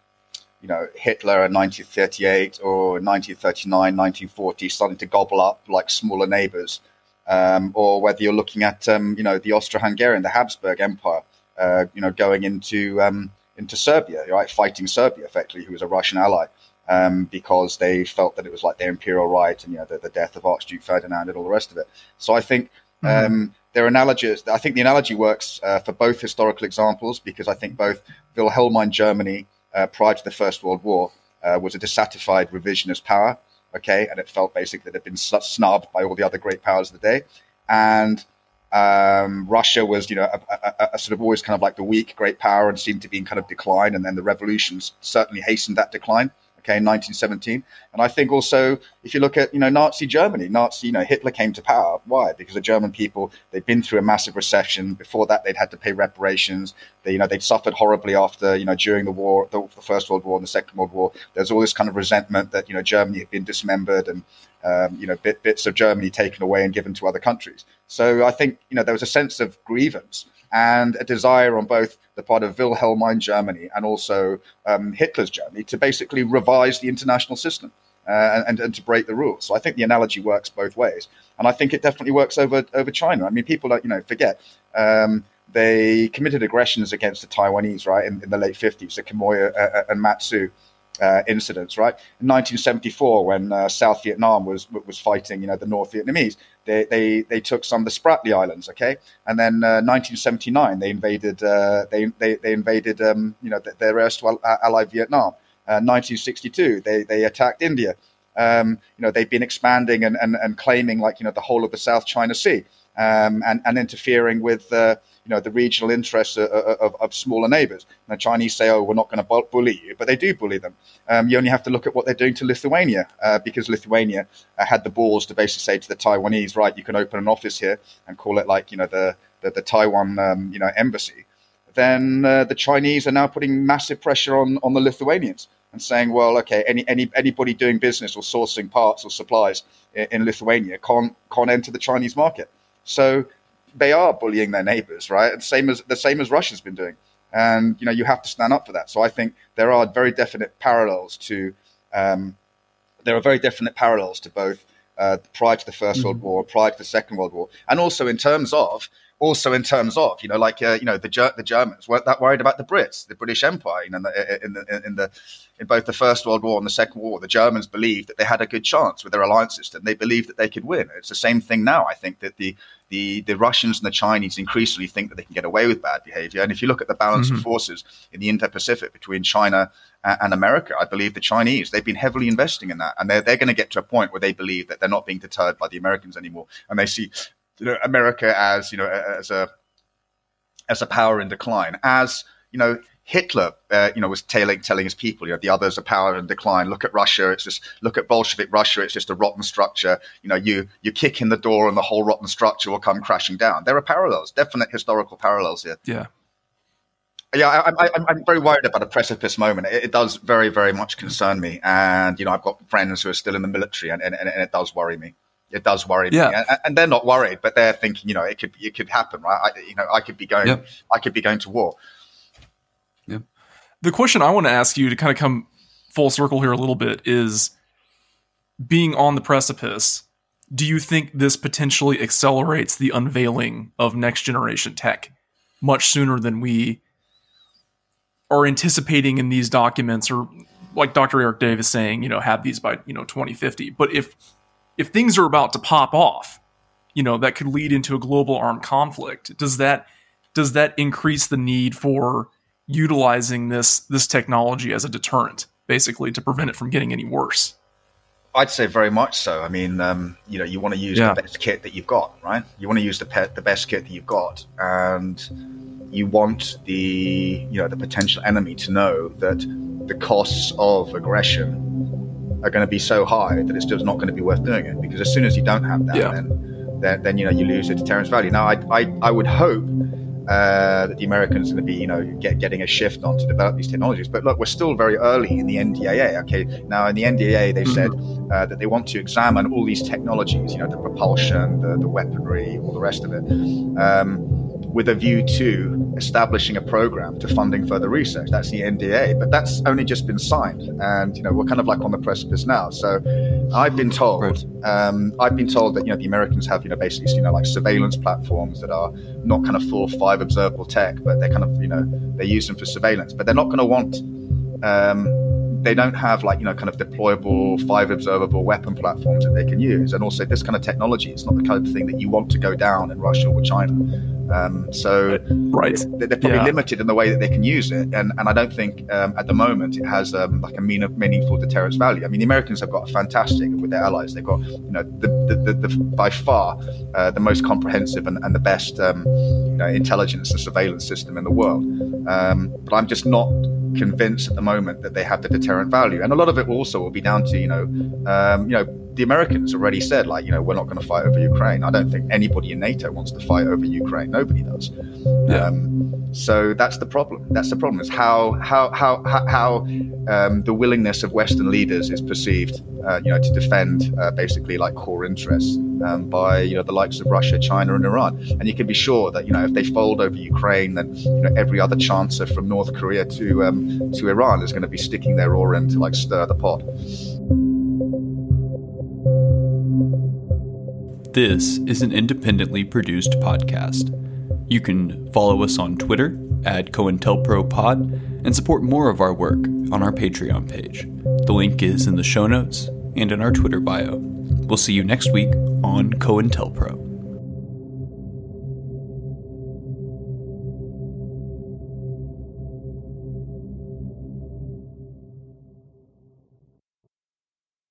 Hitler in 1938 or 1939, 1940, starting to gobble up like smaller neighbors, or whether you're looking at the Austro-Hungarian, the Habsburg Empire, going into Serbia, right, fighting Serbia effectively, who was a Russian ally, because they felt that it was like their imperial right, and the death of Archduke Ferdinand and all the rest of it. So I think. They're analogies. I think the analogy works for both historical examples, because I think both Wilhelmine Germany prior to the First World War was a dissatisfied revisionist power, okay, and it felt basically that it had been snubbed by all the other great powers of the day, and Russia was, a sort of always kind of like the weak great power and seemed to be in kind of decline, and then the revolutions certainly hastened that decline. In 1917. And I think also, if you look at, Nazi Germany, Hitler came to power. Why? Because the German people, they'd been through a massive recession. Before that, they'd had to pay reparations. They'd suffered horribly after, during the war, the First World War and the Second World War. There's all this kind of resentment that, Germany had been dismembered and, bits of Germany taken away and given to other countries. So I think, there was a sense of grievance and a desire on both the part of Wilhelmine Germany and also Hitler's Germany to basically revise the international system and to break the rules. So I think the analogy works both ways. And I think it definitely works over China. I mean, people forget. They committed aggressions against the Taiwanese, right, in the late 50s, the Quemoy and Matsu incidents, right? In 1974, when South Vietnam was fighting, the North Vietnamese, they took some of the Spratly Islands, okay, and then 1979 they invaded their erstwhile ally Vietnam. 1962 they attacked India. They've been expanding and claiming the whole of the South China Sea, and interfering with the regional interests of smaller neighbors. And the Chinese say, "Oh, we're not going to bully you," but they do bully them. You only have to look at what they're doing to Lithuania, because Lithuania had the balls to basically say to the Taiwanese, "Right, you can open an office here and call it the Taiwan embassy." Then the Chinese are now putting massive pressure on the Lithuanians and saying, "Well, okay, anybody doing business or sourcing parts or supplies in Lithuania can't enter the Chinese market." So they are bullying their neighbors, right? The same as Russia's been doing, and you have to stand up for that. So I think there are very definite parallels to both prior to the First World War, prior to the Second World War, and also in terms of the Germans weren't that worried about the Brits, the British Empire. In both the First World War and the Second War, the Germans believed that they had a good chance with their alliance system. They believed that they could win. It's the same thing now. I think that the Russians and the Chinese increasingly think that they can get away with bad behavior. And if you look at the balance of forces in the Indo-Pacific between China and America, I believe the Chinese, they've been heavily investing in that. And they're going to get to a point where they believe that they're not being deterred by the Americans anymore. And they see America as as a power in decline, as Hitler was telling his people, the others are power in decline. Look at Russia, look at Bolshevik Russia, it's just a rotten structure. You kick in the door and the whole rotten structure will come crashing down. There are parallels, definite historical parallels here. Yeah, I'm very worried about a precipice moment. It does very, very much concern me, and I've got friends who are still in the military, and it does worry me. It does worry me, and they're not worried, but they're thinking, it could happen, right? I could be going to war. Yeah. The question I want to ask you to kind of come full circle here a little bit is, being on the precipice, do you think this potentially accelerates the unveiling of next generation tech? much sooner than we are anticipating in these documents, or like Dr. Eric Davis saying, have these by, 2050. But if things are about to pop off, that could lead into a global armed conflict, does that increase the need for utilizing this technology as a deterrent, basically, to prevent it from getting any worse? I'd say very much so. I mean, you want to use the best kit that you've got, right? You want to use the best kit that you've got, and you want the potential enemy to know that the costs of aggression are going to be so high that it's just not going to be worth doing it. Because as soon as you don't have that, then you lose the deterrence value. Now, I would hope that the Americans are going to be, getting a shift on to develop these technologies. But look, we're still very early in the NDAA. Okay, now in the NDAA, they've said that they want to examine all these technologies, the propulsion, the weaponry, all the rest of it, with a view to establishing a program to funding further research. That's the NDAA, but that's only just been signed, and we're kind of like on the precipice now. So I've been told, that the Americans have basically like surveillance platforms that are not kind of full 5 observable tech, but they're kind of they use them for surveillance, but they're not going to want. They don't have kind of deployable 5 observable weapon platforms that they can use, and also this kind of technology is not the kind of thing that you want to go down in Russia or China. So they're probably limited in the way that they can use it, and I don't think at the moment it has like a meaningful deterrence value. I mean, the Americans have got a fantastic, with their allies, they've got the by far the most comprehensive and the best intelligence and surveillance system in the world. But I'm just not convinced at the moment that they have the deterrent value, and a lot of it also will be down to the Americans already said we're not going to fight over Ukraine. I don't think anybody in NATO wants to fight over Ukraine. Nobody does. So that's the problem. That's the problem, is how the willingness of Western leaders is perceived, to defend basically like core interests by the likes of Russia, China, and Iran. And you can be sure that if they fold over Ukraine, then every other chancer from North Korea to Iran is going to be sticking their oar in to stir the pot. This is an independently produced podcast. You can follow us on Twitter @COINTELPROPod and support more of our work on our Patreon page. The link is in the show notes and in our Twitter bio. We'll see you next week on COINTELPRO.